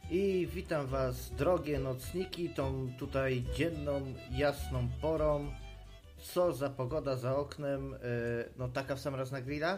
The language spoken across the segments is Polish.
I witam Was, drogie nocniki, tą tutaj dzienną, jasną porą. Co za pogoda za oknem, no taka w sam raz na grilla?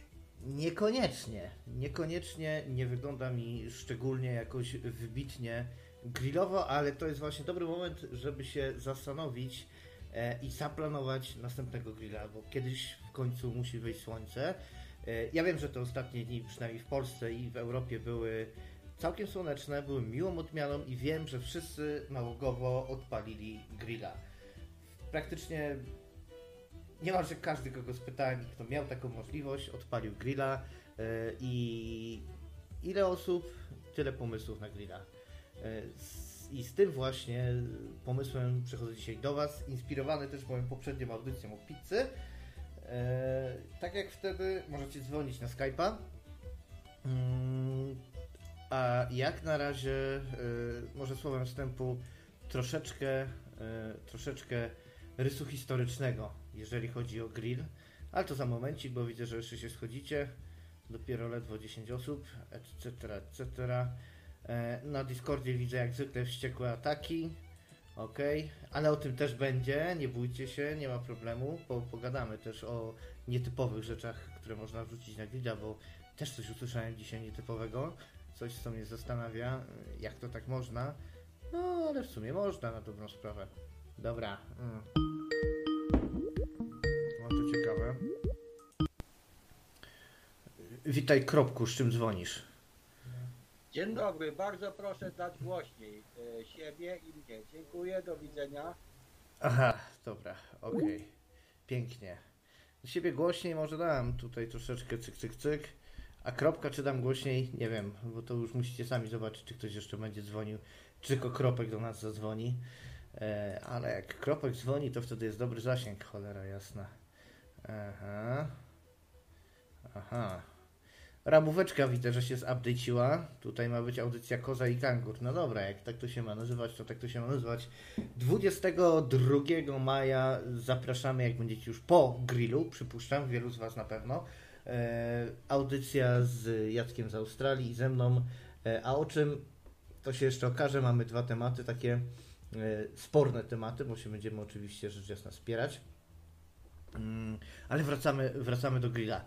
Niekoniecznie nie wygląda mi szczególnie jakoś wybitnie grillowo, ale to jest właśnie dobry moment, żeby się zastanowić i zaplanować następnego grilla, bo kiedyś w końcu musi wyjść słońce. Ja wiem, że te ostatnie dni, przynajmniej w Polsce i w Europie, były całkiem słoneczne, były miłą odmianą i wiem, że wszyscy nałogowo odpalili grilla. Praktycznie niemalże każdy, kogo spytałem, kto miał taką możliwość, odpalił grilla i ile osób, tyle pomysłów na grilla. I z tym właśnie pomysłem przychodzę dzisiaj do Was, inspirowany też moją poprzednią audycją o pizzy. Tak jak wtedy możecie dzwonić na Skype'a. A jak na razie, może słowem wstępu, troszeczkę rysu historycznego, jeżeli chodzi o grill. Ale to za momencik, bo widzę, że jeszcze się schodzicie. Dopiero ledwo 10 osób, etc. Na Discordzie widzę jak zwykle wściekłe ataki. Okej, ale o tym też będzie, nie bójcie się, nie ma problemu. Pogadamy też o nietypowych rzeczach, które można wrzucić na grilla, bo też coś usłyszałem dzisiaj nietypowego. Coś, co mnie zastanawia, jak to tak można. No, ale w sumie można na dobrą sprawę. Dobra. No to ciekawe. Witaj, Kropku, z czym dzwonisz? Dzień dobry, bardzo proszę dać głośniej siebie i mnie. Dziękuję, do widzenia. Aha, dobra, okej. Pięknie. Do siebie głośniej może dam tutaj troszeczkę cyk. A Kropka czy dam głośniej? Nie wiem, bo to już musicie sami zobaczyć, czy ktoś jeszcze będzie dzwonił, czy tylko Kropek do nas zadzwoni. Ale jak Kropek dzwoni, to wtedy jest dobry zasięg, cholera jasna. Aha. Ramóweczka widzę, że się zupdate'iła. Tutaj ma być audycja Koza i Kangur. No dobra, jak tak to się ma nazywać, to tak to się ma nazywać. 22 maja zapraszamy, jak będziecie już po grillu, przypuszczam, wielu z Was na pewno. Audycja z Jackiem z Australii i ze mną. A o czym to się jeszcze okaże, mamy dwa tematy, takie sporne tematy, bo się będziemy oczywiście rzecz jasna spierać. Ale wracamy do grilla.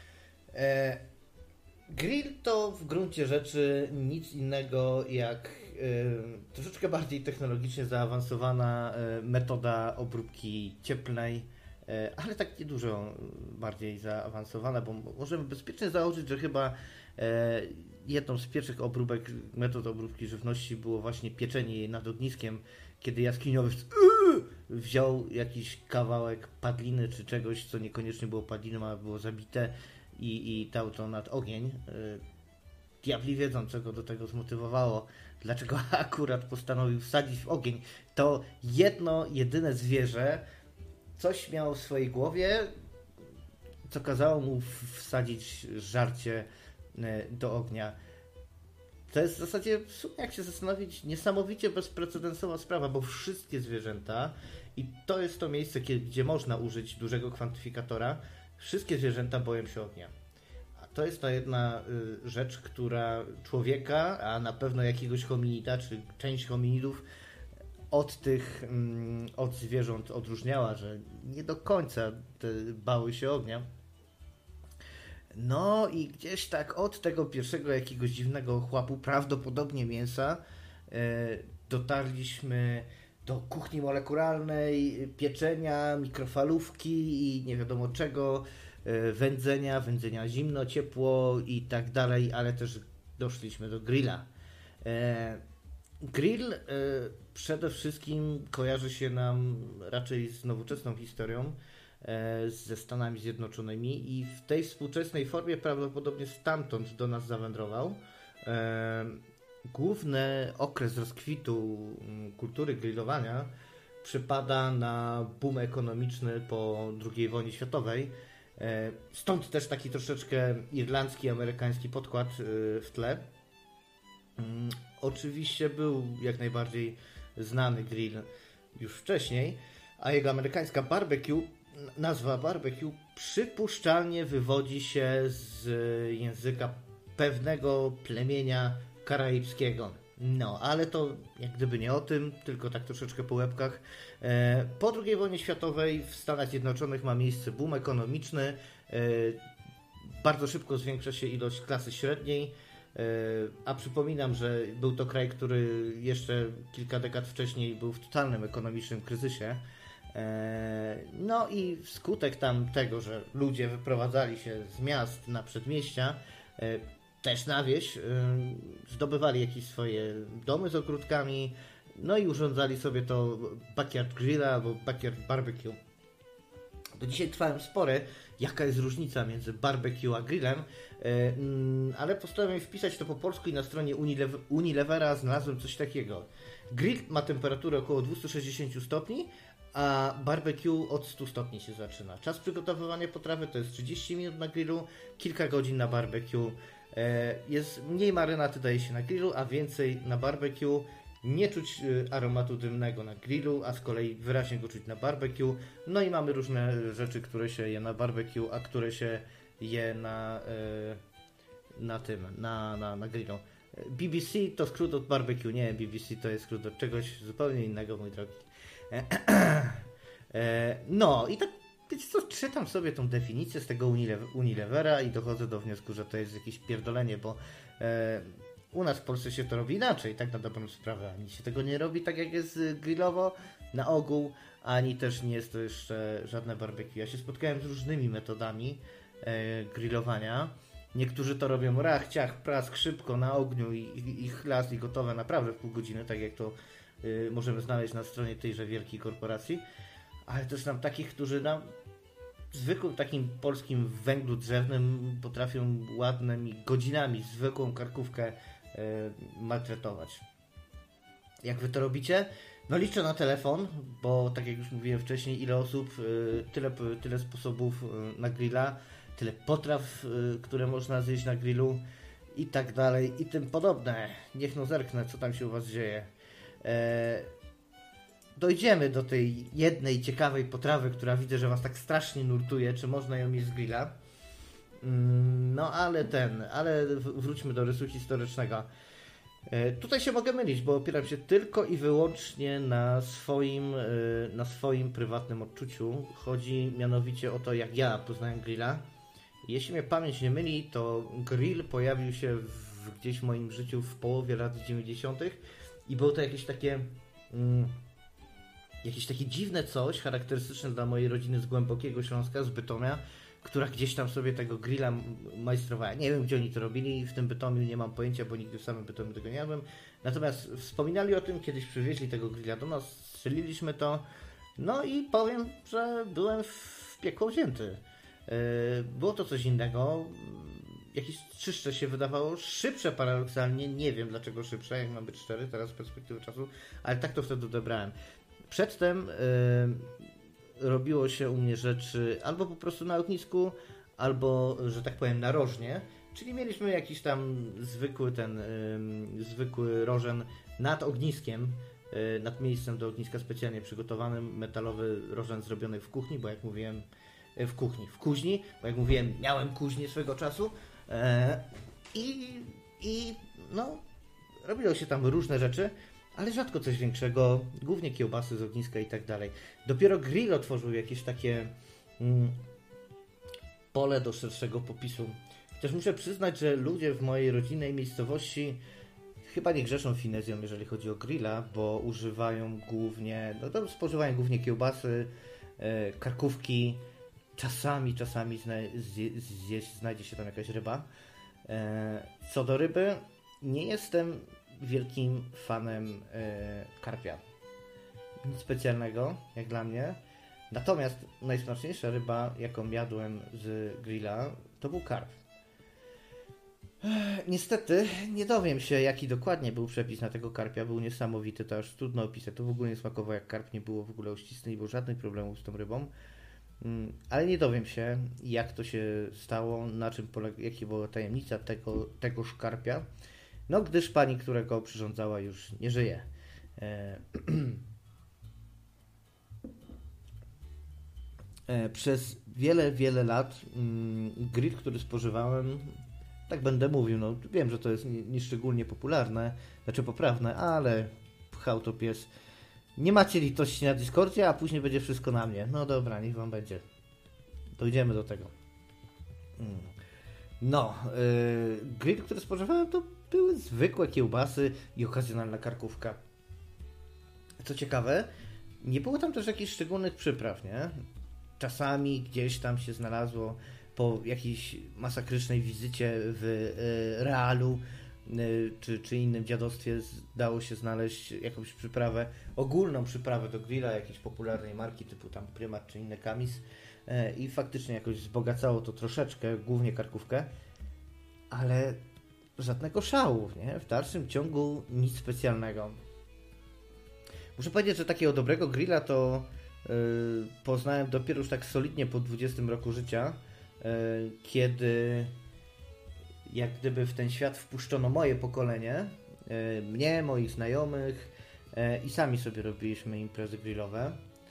Grill to w gruncie rzeczy nic innego jak troszeczkę bardziej technologicznie zaawansowana metoda obróbki cieplnej, ale tak nie dużo bardziej zaawansowana, bo możemy bezpiecznie założyć, że chyba jedną z pierwszych metod obróbki żywności było właśnie pieczenie jej nad ogniskiem, kiedy jaskiniowiec wziął jakiś kawałek padliny czy czegoś, co niekoniecznie było padliną, ale było zabite i dał to nad ogień. Diabli wiedzą, co go do tego zmotywowało, dlaczego akurat postanowił wsadzić w ogień. To jedno, jedyne zwierzę coś miało w swojej głowie, co kazało mu wsadzić żarcie do ognia. To jest w zasadzie, w sumie jak się zastanowić, niesamowicie bezprecedensowa sprawa, bo wszystkie zwierzęta, i to jest to miejsce, gdzie można użyć dużego kwantyfikatora, wszystkie zwierzęta boją się ognia. A to jest ta jedna rzecz, która człowieka, a na pewno jakiegoś hominida, czy część hominidów od zwierząt odróżniała, że nie do końca bały się ognia. No i gdzieś tak od tego pierwszego jakiegoś dziwnego chłapu, prawdopodobnie mięsa, dotarliśmy do kuchni molekularnej, pieczenia, mikrofalówki i nie wiadomo czego, wędzenia zimno, ciepło i tak dalej, ale też doszliśmy do grilla. Grill przede wszystkim kojarzy się nam raczej z nowoczesną historią, ze Stanami Zjednoczonymi i w tej współczesnej formie prawdopodobnie stamtąd do nas zawędrował. Główny okres rozkwitu kultury grillowania przypada na boom ekonomiczny po II wojnie światowej. Stąd też taki troszeczkę irlandzki, amerykański podkład w tle. Oczywiście był jak najbardziej znany grill już wcześniej, a jego amerykańska nazwa barbecue przypuszczalnie wywodzi się z języka pewnego plemienia karaibskiego. No, ale to jak gdyby nie o tym, tylko tak troszeczkę po łebkach. Po II wojnie światowej w Stanach Zjednoczonych ma miejsce boom ekonomiczny. Bardzo szybko zwiększa się ilość klasy średniej, a przypominam, że był to kraj, który jeszcze kilka dekad wcześniej był w totalnym ekonomicznym kryzysie. No i wskutek tam tego, że ludzie wyprowadzali się z miast na przedmieścia, też na wieś, zdobywali jakieś swoje domy z ogródkami, no i urządzali sobie to backyard grilla albo backyard barbecue. Do dzisiaj trwają spory, jaka jest różnica między barbecue a grillem, ale postanowiłem wpisać to po polsku i na stronie Unilevera znalazłem coś takiego. Grill ma temperaturę około 260 stopni, a barbecue od 100 stopni się zaczyna. Czas przygotowywania potrawy to jest 30 minut na grillu, kilka godzin na barbecue. Jest mniej marynaty daje się na grillu, a więcej na barbecue. Nie czuć aromatu dymnego na grillu, a z kolei wyraźnie go czuć na barbecue. No i mamy różne rzeczy, które się je na barbecue, a które się je na grillu. BBC to skrót od barbecue, nie, BBC to jest skrót od czegoś zupełnie innego, mój drogi. No i tak, wiecie co, czytam sobie tą definicję z tego Unilevera i dochodzę do wniosku, że to jest jakieś pierdolenie, bo u nas w Polsce się to robi inaczej, tak na dobrą sprawę. Ani się tego nie robi tak jak jest grillowo na ogół, ani też nie jest to jeszcze żadne barbecue. Ja się spotkałem z różnymi metodami grillowania. Niektórzy to robią rach, ciach, prask, szybko na ogniu i chlas i gotowe naprawdę w pół godziny, tak jak to możemy znaleźć na stronie tejże wielkiej korporacji. Ale też znam takich, którzy na zwykłym takim polskim węglu drzewnym potrafią ładnymi godzinami zwykłą karkówkę maltretować. Jak wy to robicie? No liczę na telefon, bo tak jak już mówiłem wcześniej, ile osób, tyle sposobów na grilla, tyle potraw, które można zjeść na grillu i tak dalej i tym podobne. Niech no zerknę, co tam się u was dzieje. Dojdziemy do tej jednej ciekawej potrawy, która widzę, że was tak strasznie nurtuje, czy można ją jeść z grilla. No ale wróćmy do rysu historycznego. Tutaj się mogę mylić, bo opieram się tylko i wyłącznie na swoim prywatnym odczuciu. Chodzi mianowicie o to, jak ja poznałem grilla. Jeśli mnie pamięć nie myli, to grill pojawił się gdzieś w moim życiu w połowie lat 90. i było to jakieś takie dziwne coś charakterystyczne dla mojej rodziny z Głębokiego Śląska, z Bytomia, która gdzieś tam sobie tego grilla majstrowała. Nie wiem, gdzie oni to robili, w tym Bytomiu nie mam pojęcia, bo nigdy w samym Bytomiu tego nie jadłem. Natomiast wspominali o tym, kiedyś przywieźli tego grilla do nas, strzeliliśmy to, no i powiem, że byłem w piekło wzięty. Było to coś innego, jakieś czyszcze się wydawało, szybsze paradoksalnie, nie wiem dlaczego szybsze, jak mam być szczery, teraz z perspektywy czasu, ale tak to wtedy odebrałem. Przedtem robiło się u mnie rzeczy albo po prostu na ognisku, albo, że tak powiem, narożnie, czyli mieliśmy jakiś tam zwykły rożen nad ogniskiem, nad miejscem do ogniska specjalnie przygotowanym, metalowy rożen zrobiony w kuchni, bo jak mówiłem, w kuźni, bo jak mówiłem, miałem kuźnię swego czasu i no, robiło się tam różne rzeczy, ale rzadko coś większego, głównie kiełbasy z ogniska i tak dalej. Dopiero grill otworzył jakieś takie pole do szerszego popisu. Chociaż muszę przyznać, że ludzie w mojej rodzinnej miejscowości chyba nie grzeszą finezją, jeżeli chodzi o grilla, bo używają głównie, spożywają głównie kiełbasy, karkówki, czasami znajdzie się tam jakaś ryba. Co do ryby, nie jestem wielkim fanem karpia. Nic specjalnego, jak dla mnie. Natomiast najsmaczniejsza ryba, jaką jadłem z grilla, to był karp. Niestety nie dowiem się, jaki dokładnie był przepis na tego karpia. Był niesamowity, to aż trudno opisać. To w ogóle nie smakowało jak karp, nie było w ogóle uścisny, nie było żadnych problemów z tą rybą. Ale nie dowiem się, jak to się stało, na czym jaka była tajemnica tegoż karpia. No, gdyż pani, która go przyrządzała, już nie żyje. Przez wiele lat grill, który spożywałem, tak będę mówił, no wiem, że to jest nieszczególnie popularne, znaczy poprawne, ale pchał to pies. Nie macie litości na Discordzie, a później będzie wszystko na mnie. No dobra, niech wam będzie. Dojdziemy do tego. No, grill, który spożywałem, to były zwykłe kiełbasy i okazjonalna karkówka. Co ciekawe, nie było tam też jakichś szczególnych przypraw, nie? Czasami gdzieś tam się znalazło po jakiejś masakrycznej wizycie w Realu czy innym dziadostwie dało się znaleźć jakąś przyprawę, ogólną przyprawę do grilla jakiejś popularnej marki typu tam Prymat czy inny Kamis i faktycznie jakoś wzbogacało to troszeczkę, głównie karkówkę, ale żadnego szału, nie? W dalszym ciągu nic specjalnego. Muszę powiedzieć, że takiego dobrego grilla to poznałem dopiero już tak solidnie po 20 roku życia, kiedy jak gdyby w ten świat wpuszczono moje pokolenie, mnie, moich znajomych i sami sobie robiliśmy imprezy grillowe.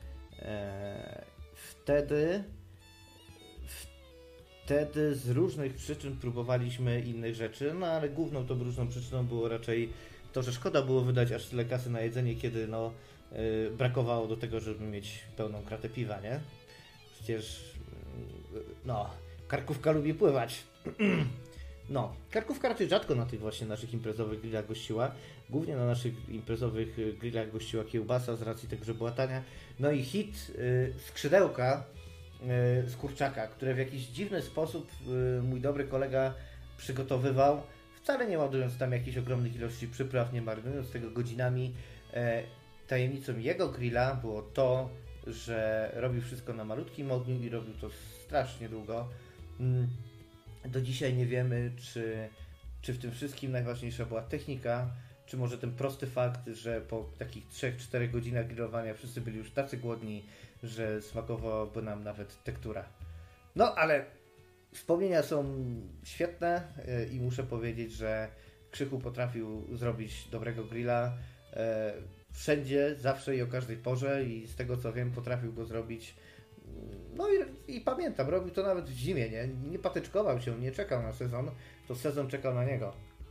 Wtedy z różnych przyczyn próbowaliśmy innych rzeczy, no ale główną tą różną przyczyną było raczej to, że szkoda było wydać aż tyle kasy na jedzenie, kiedy brakowało do tego, żeby mieć pełną kratę piwa, nie? Przecież karkówka lubi pływać. No, karkówka raczej rzadko na tych właśnie naszych imprezowych grillach gościła. Głównie na naszych imprezowych grillach gościła kiełbasa z racji tego, że była tania. No i hit skrzydełka z kurczaka, które w jakiś dziwny sposób mój dobry kolega przygotowywał, wcale nie ładując tam jakichś ogromnych ilości przypraw, nie marnując tego godzinami. Tajemnicą jego grilla było to, że robił wszystko na malutkim ogniu i robił to strasznie długo. Do dzisiaj nie wiemy, czy w tym wszystkim najważniejsza była technika, czy może ten prosty fakt, że po takich 3-4 godzinach grillowania wszyscy byli już tacy głodni, że smakowałaby nam nawet tektura. No, ale wspomnienia są świetne i muszę powiedzieć, że Krzychu potrafił zrobić dobrego grilla wszędzie, zawsze i o każdej porze i z tego co wiem potrafił go zrobić. No i pamiętam, robił to nawet w zimie, nie patyczkował się, nie czekał na sezon, to sezon czekał na niego.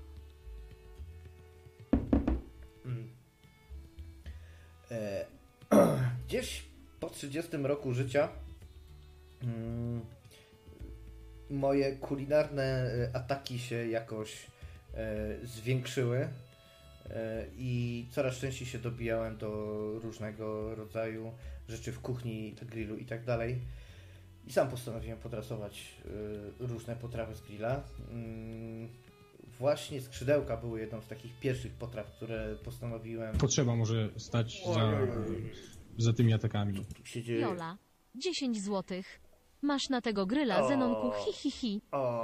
Gdzieś po 30 roku życia moje kulinarne ataki się jakoś zwiększyły i coraz częściej się dobijałem do różnego rodzaju rzeczy w kuchni, grillu i tak dalej. I sam postanowiłem podrasować różne potrawy z grilla. Właśnie skrzydełka były jedną z takich pierwszych potraw, które postanowiłem... Potrzeba może stać za tymi atakami. Jola, 10 złotych. Masz na tego gryla, Zenonku, hi hi hi.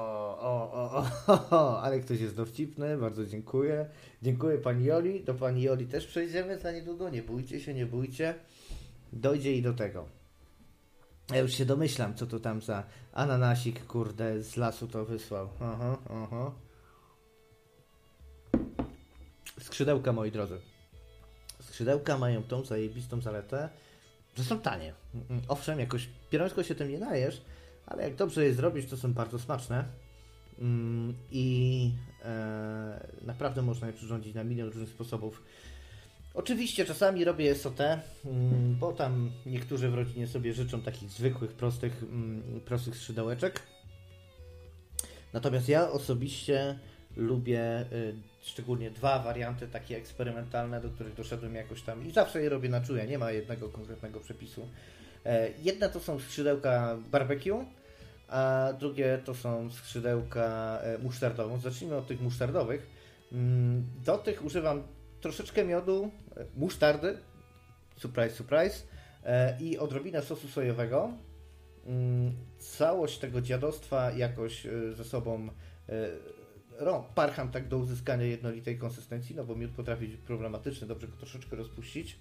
Ale ktoś jest dowcipny, bardzo dziękuję. Dziękuję pani Joli, do pani Joli też przejdziemy za niedługo, nie bójcie się, nie bójcie. Dojdzie i do tego. Ja już się domyślam, co to tam za ananasik, kurde, z lasu to wysłał. Aha. Skrzydełka, moi drodzy. Skrzydełka mają tą zajebistą zaletę, że są tanie. Owszem, jakoś pierońsko się tym nie najesz, ale jak dobrze je zrobić, to są bardzo smaczne. I naprawdę można je przyrządzić na milion różnych sposobów. Oczywiście czasami robię sauté, bo tam niektórzy w rodzinie sobie życzą takich zwykłych, prostych skrzydełeczek. Natomiast ja osobiście lubię szczególnie dwa warianty takie eksperymentalne, do których doszedłem jakoś tam i zawsze je robię na czuja, nie ma jednego konkretnego przepisu. Jedne to są skrzydełka barbecue, a drugie to są skrzydełka musztardowe. Zacznijmy od tych musztardowych. Do tych używam troszeczkę miodu, musztardy, surprise, i odrobinę sosu sojowego. Całość tego dziadostwa jakoś ze sobą parcham tak do uzyskania jednolitej konsystencji, no bo miód potrafi być problematyczny, dobrze go troszeczkę rozpuścić.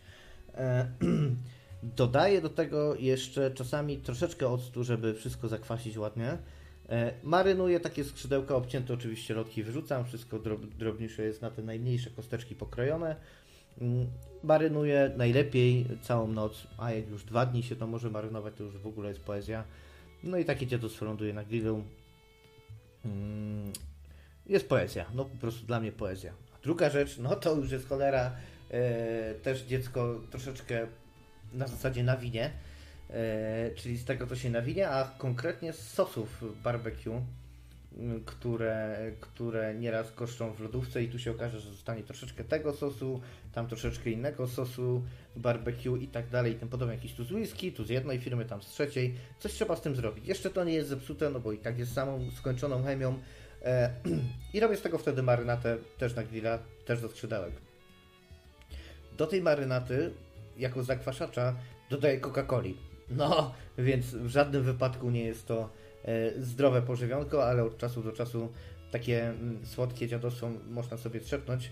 Dodaję do tego jeszcze czasami troszeczkę octu, żeby wszystko zakwasić ładnie. Marynuję takie skrzydełka obcięte, oczywiście lotki wyrzucam, wszystko drobniejsze jest na te najmniejsze kosteczki pokrojone. Marynuję najlepiej całą noc, a jak już 2 dni się to może marynować, to już w ogóle jest poezja. No i takie dziadostwo ląduje na grillu. jest poezja. No po prostu dla mnie poezja. A druga rzecz, no to już jest cholera, też dziecko troszeczkę na zasadzie nawinie, czyli z tego, co się nawinie, a konkretnie z sosów barbecue, które nieraz koszczą w lodówce i tu się okaże, że zostanie troszeczkę tego sosu, tam troszeczkę innego sosu barbecue i tak dalej i tym podobne. Jakiś tu z whisky, tu z jednej firmy, tam z trzeciej. Coś trzeba z tym zrobić. Jeszcze to nie jest zepsute, no bo i tak jest samą skończoną chemią. I robię z tego wtedy marynatę też na grilla, też do skrzydełek. Do tej marynaty, jako zakwaszacza, dodaję Coca-Coli. No, więc w żadnym wypadku nie jest to zdrowe pożywionko, ale od czasu do czasu takie słodkie dziadostwo można sobie trzepnąć.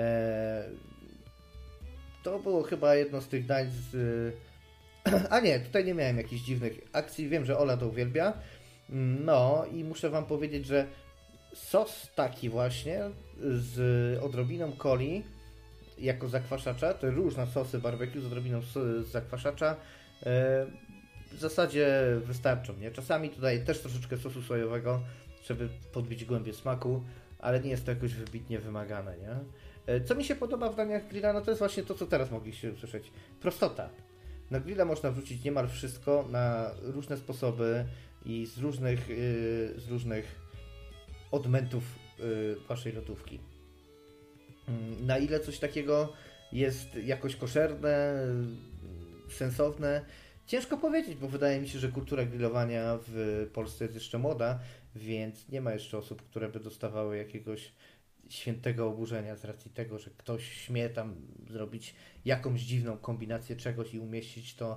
To było chyba jedno z tych dań z... A nie, tutaj nie miałem jakichś dziwnych akcji. Wiem, że Ola to uwielbia. No i muszę wam powiedzieć, że sos taki właśnie z odrobiną coli jako zakwaszacza, te różne sosy barbecue z odrobiną zakwaszacza w zasadzie wystarczą, nie? Czasami tutaj też troszeczkę sosu sojowego, żeby podbić głębię smaku, ale nie jest to jakoś wybitnie wymagane, nie? Co mi się podoba w daniach grilla, no to jest właśnie to, co teraz mogliście usłyszeć. Prostota. Na grilla można wrzucić niemal wszystko na różne sposoby i z różnych odmętów waszej lodówki. Na ile coś takiego jest jakoś koszerne, sensowne, ciężko powiedzieć, bo wydaje mi się, że kultura grillowania w Polsce jest jeszcze młoda, więc nie ma jeszcze osób, które by dostawały jakiegoś świętego oburzenia z racji tego, że ktoś śmie tam zrobić jakąś dziwną kombinację czegoś i umieścić to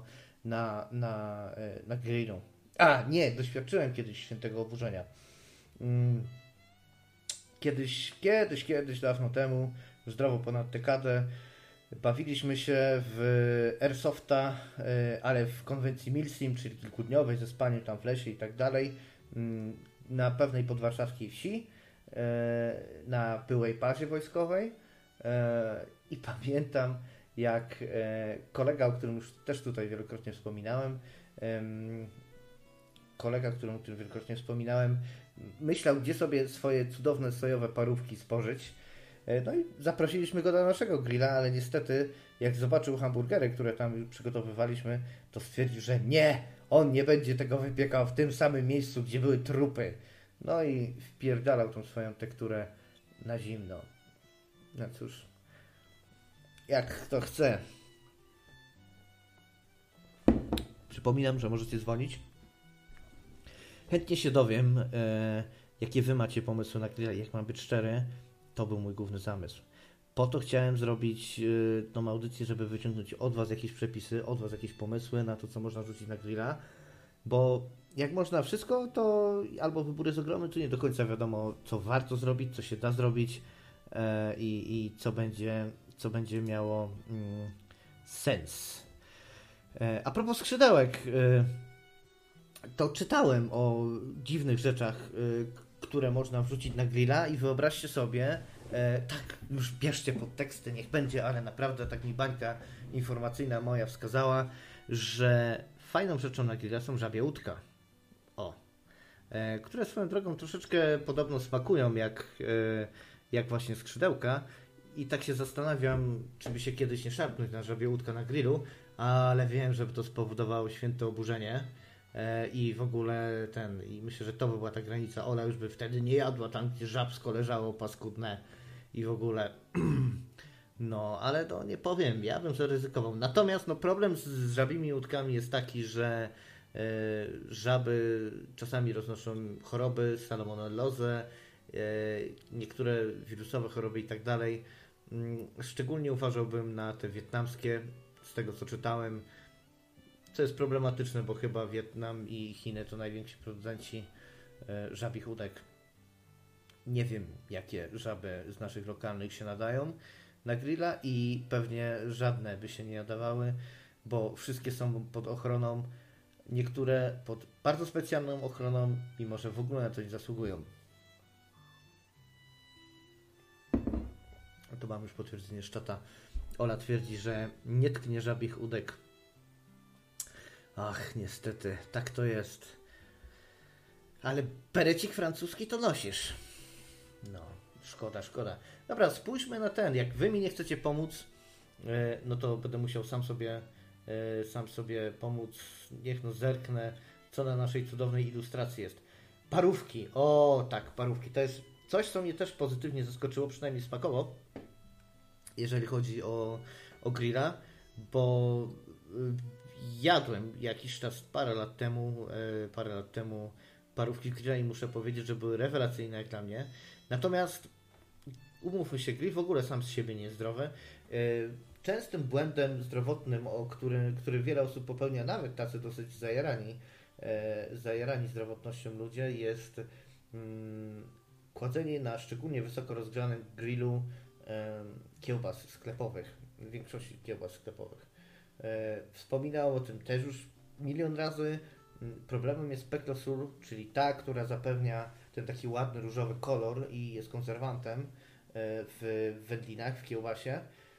na grillu. A, nie, doświadczyłem kiedyś świętego oburzenia. Kiedyś, dawno temu, zdrowo ponad dekadę, bawiliśmy się w Airsofta, ale w konwencji Milsim, czyli kilkudniowej, ze spaniem tam w lesie i tak dalej, na pewnej podwarszawskiej wsi, na byłej bazie wojskowej i pamiętam, jak kolega, o którym już też tutaj wielokrotnie wspominałem, myślał, gdzie sobie swoje cudowne sojowe parówki spożyć. No i zaprosiliśmy go do naszego grilla, ale niestety jak zobaczył hamburgery, które tam już przygotowywaliśmy, to stwierdził, że nie, on nie będzie tego wypiekał w tym samym miejscu, gdzie były trupy. No i wpierdalał tą swoją tekturę na zimno. No cóż, jak kto chce. Przypominam, że możecie dzwonić. Chętnie się dowiem, jakie wy macie pomysły na grilla. Jak mam być szczery, to był mój główny zamysł. Po to chciałem zrobić tą audycję, żeby wyciągnąć od was jakieś przepisy, od was jakieś pomysły na to, co można rzucić na grilla, bo jak można wszystko, to albo wybór jest ogromny, tu nie do końca wiadomo, co warto zrobić, co się da zrobić i co będzie miało sens. A propos skrzydełek, to czytałem o dziwnych rzeczach, które można wrzucić na grilla i wyobraźcie sobie, tak już bierzcie pod teksty, niech będzie, ale naprawdę tak mi bańka informacyjna moja wskazała, że fajną rzeczą na grilla są żabie łódka. Które swoją drogą troszeczkę podobno smakują jak właśnie skrzydełka i tak się zastanawiam, czy by się kiedyś nie szarpnąć na żabie łódka na grillu, ale wiem, żeby to spowodowało święte oburzenie i w ogóle i myślę, że to by była ta granica. Ola już by wtedy nie jadła tam, gdzie żabsko leżało paskudne i w ogóle no, ale to nie powiem, ja bym zaryzykował. Natomiast problem z żabimi łódkami jest taki, że żaby czasami roznoszą choroby, salmonellozę, niektóre wirusowe choroby i tak dalej. Szczególnie uważałbym na te wietnamskie, z tego co czytałem, co jest problematyczne, bo chyba Wietnam i Chiny to najwięksi producenci żabich łódek. Nie wiem, jakie żaby z naszych lokalnych się nadają na grilla i pewnie żadne by się nie nadawały, bo wszystkie są pod ochroną, niektóre pod bardzo specjalną ochroną i może w ogóle na to nie zasługują. Tu mam już potwierdzenie z czata. Ola twierdzi, że nie tknie żabich łódek. Ach, niestety, tak to jest. Ale perecik francuski to nosisz. No, szkoda. Dobra, spójrzmy na ten. Jak wy mi nie chcecie pomóc, no to będę musiał sam sobie pomóc. Niech no zerknę, co na naszej cudownej ilustracji jest. Parówki. O, tak, parówki. To jest coś, co mnie też pozytywnie zaskoczyło, przynajmniej smakowo, jeżeli chodzi o grilla, bo jadłem jakiś czas, parę lat temu parówki grilla i muszę powiedzieć, że były rewelacyjne jak dla mnie. Natomiast umówmy się, grill w ogóle sam z siebie nie jest zdrowy. Częstym błędem zdrowotnym, który wiele osób popełnia, nawet tacy dosyć zajarani zdrowotnością ludzie, jest kładzenie na szczególnie wysoko rozgrzanym grillu kiełbas sklepowych, w większości kiełbas sklepowych. Wspominał o tym też już milion razy. Problemem jest peclosur, czyli ta, która zapewnia ten taki ładny różowy kolor i jest konserwantem w wędlinach, w kiełbasie.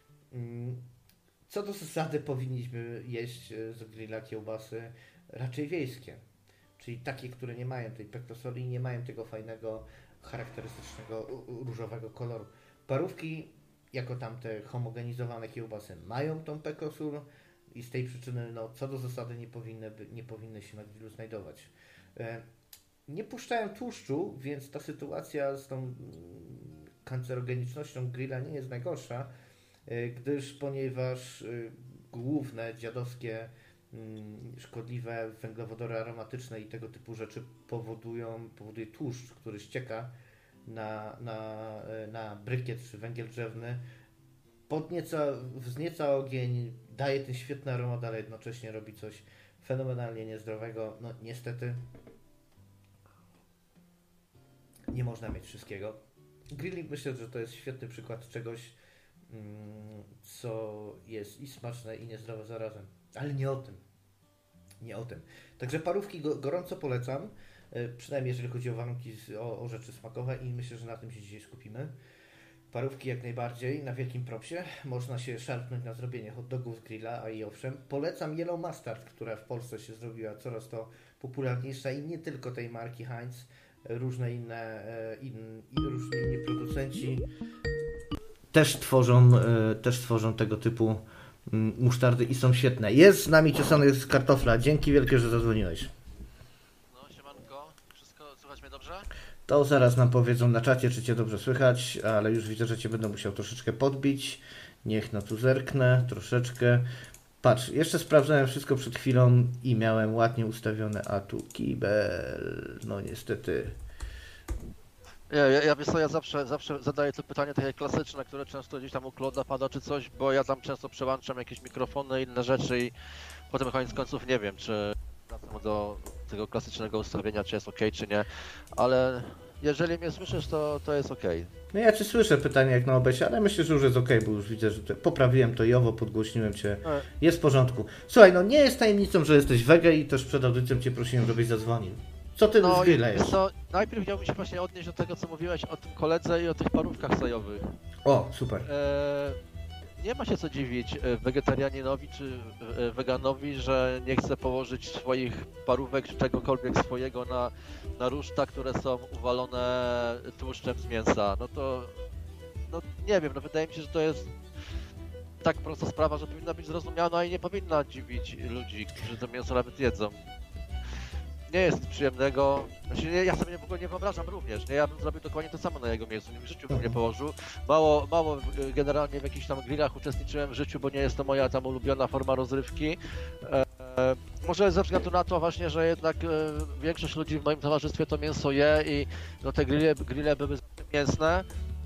Co do zasady powinniśmy jeść z grilla kiełbasy raczej wiejskie, czyli takie, które nie mają tej peclosury i nie mają tego fajnego, charakterystycznego różowego koloru. Parówki, jako tamte homogenizowane kiełbasy, mają tą peclosur i z tej przyczyny, no, co do zasady nie powinny się na grillu znajdować. Nie puszczają tłuszczu, więc ta sytuacja z tą kancerogenicznością grilla nie jest najgorsza, ponieważ główne dziadowskie szkodliwe węglowodory aromatyczne i tego typu rzeczy powoduje tłuszcz, który ścieka na brykiet czy węgiel drzewny, wznieca ogień, daje ten świetny aromat, ale jednocześnie robi coś fenomenalnie niezdrowego. No niestety nie można mieć wszystkiego. Grilling, myślę, że to jest świetny przykład czegoś, co jest i smaczne, i niezdrowe zarazem. Ale nie o tym. Także parówki gorąco polecam, przynajmniej jeżeli chodzi o warunki, o rzeczy smakowe, i myślę, że na tym się dzisiaj skupimy. Parówki jak najbardziej, na wielkim propsie. Można się szarpnąć na zrobienie hot dogów z grilla, a i owszem. Polecam Yellow Mustard, która w Polsce się zrobiła coraz to popularniejsza, i nie tylko tej marki Heinz, różne inni producenci też tworzą tego typu musztardy i są świetne. Jest z nami Ciosany z Kartofla. Dzięki wielkie, że zadzwoniłeś. No, siemanko. Wszystko słychać mnie dobrze? To zaraz nam powiedzą na czacie, czy Cię dobrze słychać, ale już widzę, że Cię będę musiał troszeczkę podbić. Niech no tu zerknę troszeczkę. Patrz, jeszcze sprawdzałem wszystko przed chwilą i miałem ładnie ustawione, a tu kibel. No niestety. Ja wiesz co, ja zawsze zadaję to pytanie takie klasyczne, które często gdzieś tam u Claude'a pada czy coś, bo ja tam często przełączam jakieś mikrofony, inne rzeczy i potem koniec końców nie wiem, czy wracam do tego klasycznego ustawienia, czy jest ok, czy nie, ale jeżeli mnie słyszysz, to jest ok. No ja Cię słyszę, pytanie jak na OBS, ale myślę, że już jest ok, bo już widzę, że poprawiłem to i owo, podgłośniłem Cię, jest w porządku. Słuchaj, no nie jest tajemnicą, że jesteś wege i też przed audycją Cię prosiłem, żebyś zadzwonił. Co Ty z grilla jest? No, najpierw chciałbym się właśnie odnieść do tego, co mówiłeś o tym koledze i o tych parówkach sojowych. O, super. Nie ma się co dziwić wegetarianinowi czy weganowi, że nie chce położyć swoich parówek czy czegokolwiek swojego na ruszta, które są uwalone tłuszczem z mięsa. No nie wiem, no wydaje mi się, że to jest tak prosta sprawa, że powinna być zrozumiana i nie powinna dziwić ludzi, którzy to mięso nawet jedzą. Nie jest nic przyjemnego, znaczy ja sobie w ogóle nie wyobrażam również, nie? Ja bym zrobił dokładnie to samo na jego miejscu, w życiu bym nie położył. Mało generalnie w jakichś tam grillach uczestniczyłem w życiu, bo nie jest to moja tam ulubiona forma rozrywki. Może ze względu na to właśnie, że jednak większość ludzi w moim towarzystwie to mięso je i no te grille były mięsne.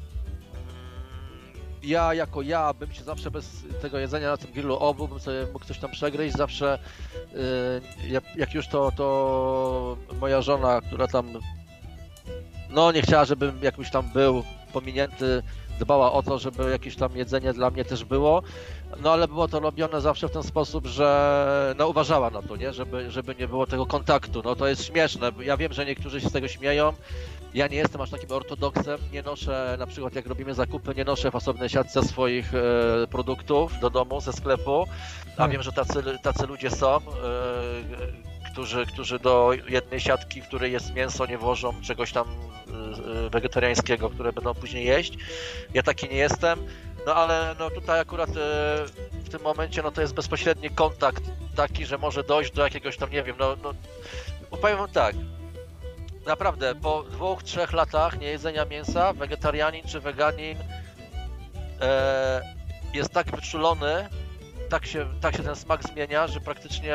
Ja bym się zawsze bez tego jedzenia na tym grillu obuł, bym sobie mógł coś tam przegryźć, zawsze jak już to moja żona, która tam no nie chciała, żebym jakoś tam był pominięty, dbała o to, żeby jakieś tam jedzenie dla mnie też było, no ale było to robione zawsze w ten sposób, że no uważała na to, nie, żeby nie było tego kontaktu. No to jest śmieszne, ja wiem, że niektórzy się z tego śmieją. Ja nie jestem aż takim ortodoksem, nie noszę, na przykład jak robimy zakupy, nie noszę w osobnej siatce swoich produktów do domu, ze sklepu, a wiem, że tacy ludzie są, którzy do jednej siatki, w której jest mięso, nie włożą czegoś tam wegetariańskiego, które będą później jeść. Ja taki nie jestem, no ale no tutaj akurat w tym momencie no to jest bezpośredni kontakt taki, że może dojść do jakiegoś tam, nie wiem, powiem wam tak, naprawdę po 2-3 latach niejedzenia mięsa, wegetarianin czy weganin jest tak wyczulony, tak się ten smak zmienia, że praktycznie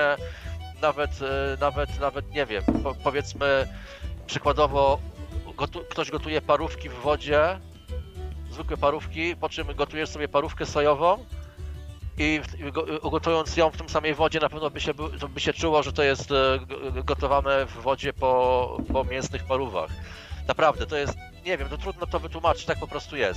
nawet nie wiem, powiedzmy przykładowo ktoś gotuje parówki w wodzie, zwykłe parówki, po czym gotujesz sobie parówkę sojową i gotując ją w tym samej wodzie na pewno by się czuło, że to jest gotowane w wodzie po mięsnych parówach. Naprawdę, to jest, nie wiem, to trudno to wytłumaczyć, tak po prostu jest.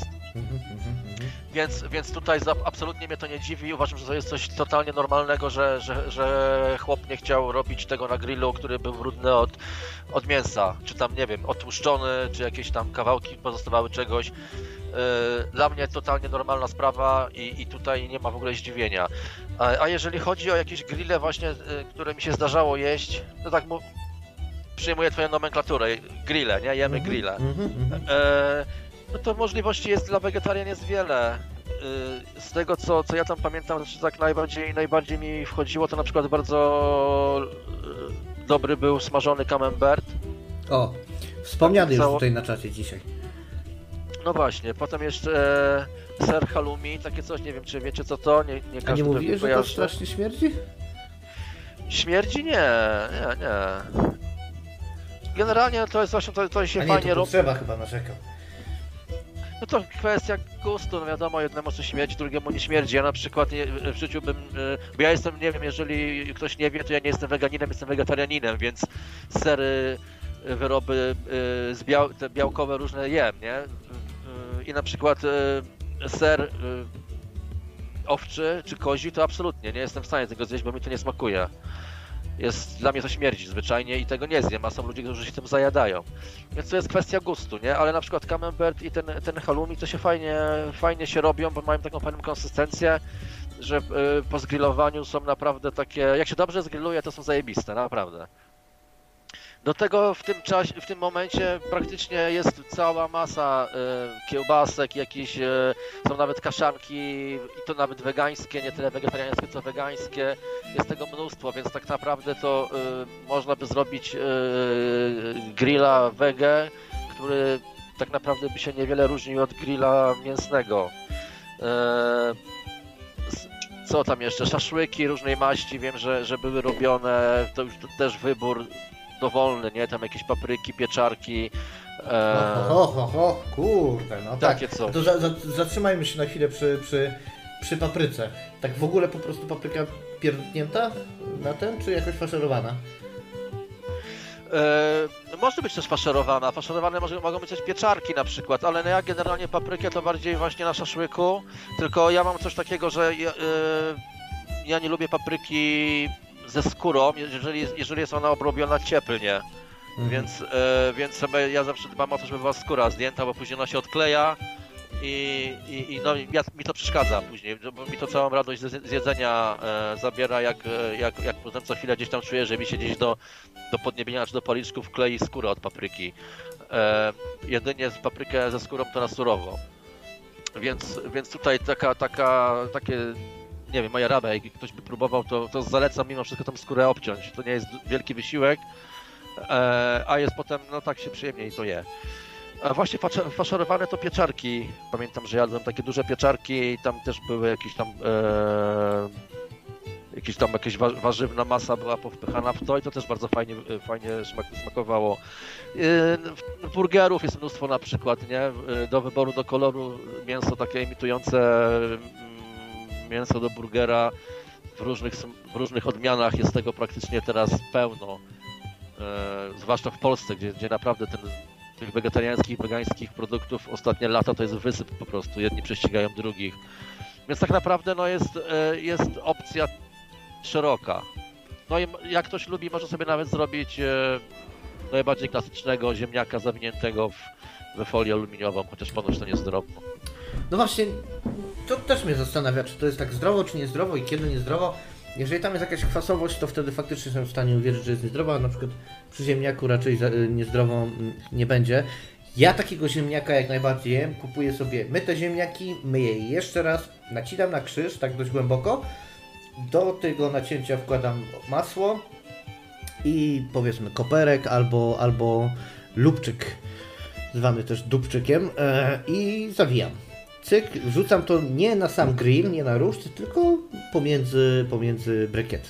Więc tutaj absolutnie mnie to nie dziwi. Uważam, że to jest coś totalnie normalnego, że chłop nie chciał robić tego na grillu, który był brudny od mięsa, czy tam, nie wiem, otłuszczony, czy jakieś tam kawałki pozostawały czegoś. Dla mnie totalnie normalna sprawa i tutaj nie ma w ogóle zdziwienia. A jeżeli chodzi o jakieś grille właśnie, które mi się zdarzało jeść, no tak przyjmuję twoją nomenklaturę, grille, nie? Jemy grille. No to możliwości jest dla wegetarian jest wiele. Z tego co ja tam pamiętam, że tak najbardziej mi wchodziło, to na przykład bardzo dobry był smażony camembert. O, wspomniany już tutaj na czacie dzisiaj. No właśnie, potem jeszcze ser halloumi, takie coś, nie wiem czy wiecie co to, nie każdy. A nie mówiłeś, że to strasznie śmierdzi? Śmierdzi? Nie. Generalnie to jest właśnie, to się fajnie robi. Trzeba chyba narzekał. No to kwestia gustu, no wiadomo, jednemu co śmierdzi, drugiemu nie śmierdzi. Ja na przykład w życiu bo ja jestem, nie wiem, jeżeli ktoś nie wie, to ja nie jestem weganinem, jestem wegetarianinem, więc sery, wyroby te białkowe różne jem, nie? I na przykład ser owczy czy kozi to absolutnie nie jestem w stanie tego zjeść, bo mi to nie smakuje. Dla mnie to śmierdzi zwyczajnie i tego nie zjem, a są ludzie, którzy się tym zajadają. Więc to jest kwestia gustu, nie? Ale na przykład camembert i ten halloumi to się fajnie się robią, bo mają taką fajną konsystencję, że po zgrillowaniu są naprawdę takie, jak się dobrze zgrilluje, to są zajebiste, naprawdę. Do tego w tym momencie praktycznie jest cała masa kiełbasek, jakieś są nawet kaszanki i to nawet wegańskie, nie tyle wegetariańskie co wegańskie. Jest tego mnóstwo, więc tak naprawdę to można by zrobić grilla wege, który tak naprawdę by się niewiele różnił od grilla mięsnego. Co tam jeszcze? Szaszłyki różnej maści, wiem, że były robione, to już też wybór dowolny, nie? Tam jakieś papryki, pieczarki. Kurde, no takie tak. co. To zatrzymajmy się na chwilę przy papryce. Tak w ogóle po prostu papryka pierdnięta na ten, czy jakoś faszerowana? Może być też faszerowana. Faszerowane mogą być też pieczarki na przykład, ale no ja generalnie paprykę to bardziej właśnie na szaszłyku, tylko ja mam coś takiego, że ja nie lubię papryki ze skórą, jeżeli jest ona obrobiona cieplnie. Więc sobie ja zawsze dbam o to, żeby była skóra zdjęta, bo później ona się odkleja i no, mi to przeszkadza później, bo mi to całą radość z jedzenia zabiera, jak potem co chwilę gdzieś tam czuję, że mi się gdzieś do podniebienia czy do policzków klei skóra od papryki. Jedynie paprykę ze skórą to na surowo. Więc tutaj takie nie wiem, moja rada, jak ktoś by próbował, to zalecam mimo wszystko tą skórę obciąć. To nie jest wielki wysiłek, a jest potem, no tak się przyjemniej to je. A właśnie faszerowane to pieczarki. Pamiętam, że jadłem takie duże pieczarki i tam też były jakaś warzywna masa była powpychana w to i to też bardzo fajnie smakowało. Burgerów jest mnóstwo na przykład, nie? Do wyboru, do koloru mięso takie imitujące mięso do burgera w różnych odmianach jest tego praktycznie teraz pełno. Zwłaszcza w Polsce, gdzie naprawdę tych wegetariańskich, wegańskich produktów ostatnie lata to jest wysyp po prostu. Jedni prześcigają drugich. Więc tak naprawdę no jest opcja szeroka. No i jak ktoś lubi, może sobie nawet zrobić najbardziej klasycznego ziemniaka zawiniętego we folię aluminiową, chociaż ponoć to niezdrowo. No właśnie, to też mnie zastanawia, czy to jest tak zdrowo, czy niezdrowo i kiedy niezdrowo. Jeżeli tam jest jakaś kwasowość, to wtedy faktycznie jestem w stanie uwierzyć, że jest niezdrowa, a na przykład przy ziemniaku raczej niezdrową nie będzie. Ja takiego ziemniaka jak najbardziej jem, kupuję sobie myte ziemniaki, myję je jeszcze raz, nacinam na krzyż, tak dość głęboko. Do tego nacięcia wkładam masło i powiedzmy koperek albo lubczyk, zwany też dubczykiem, i zawijam. Cyk, wrzucam to nie na sam grill, nie na ruszt, tylko pomiędzy brykiet.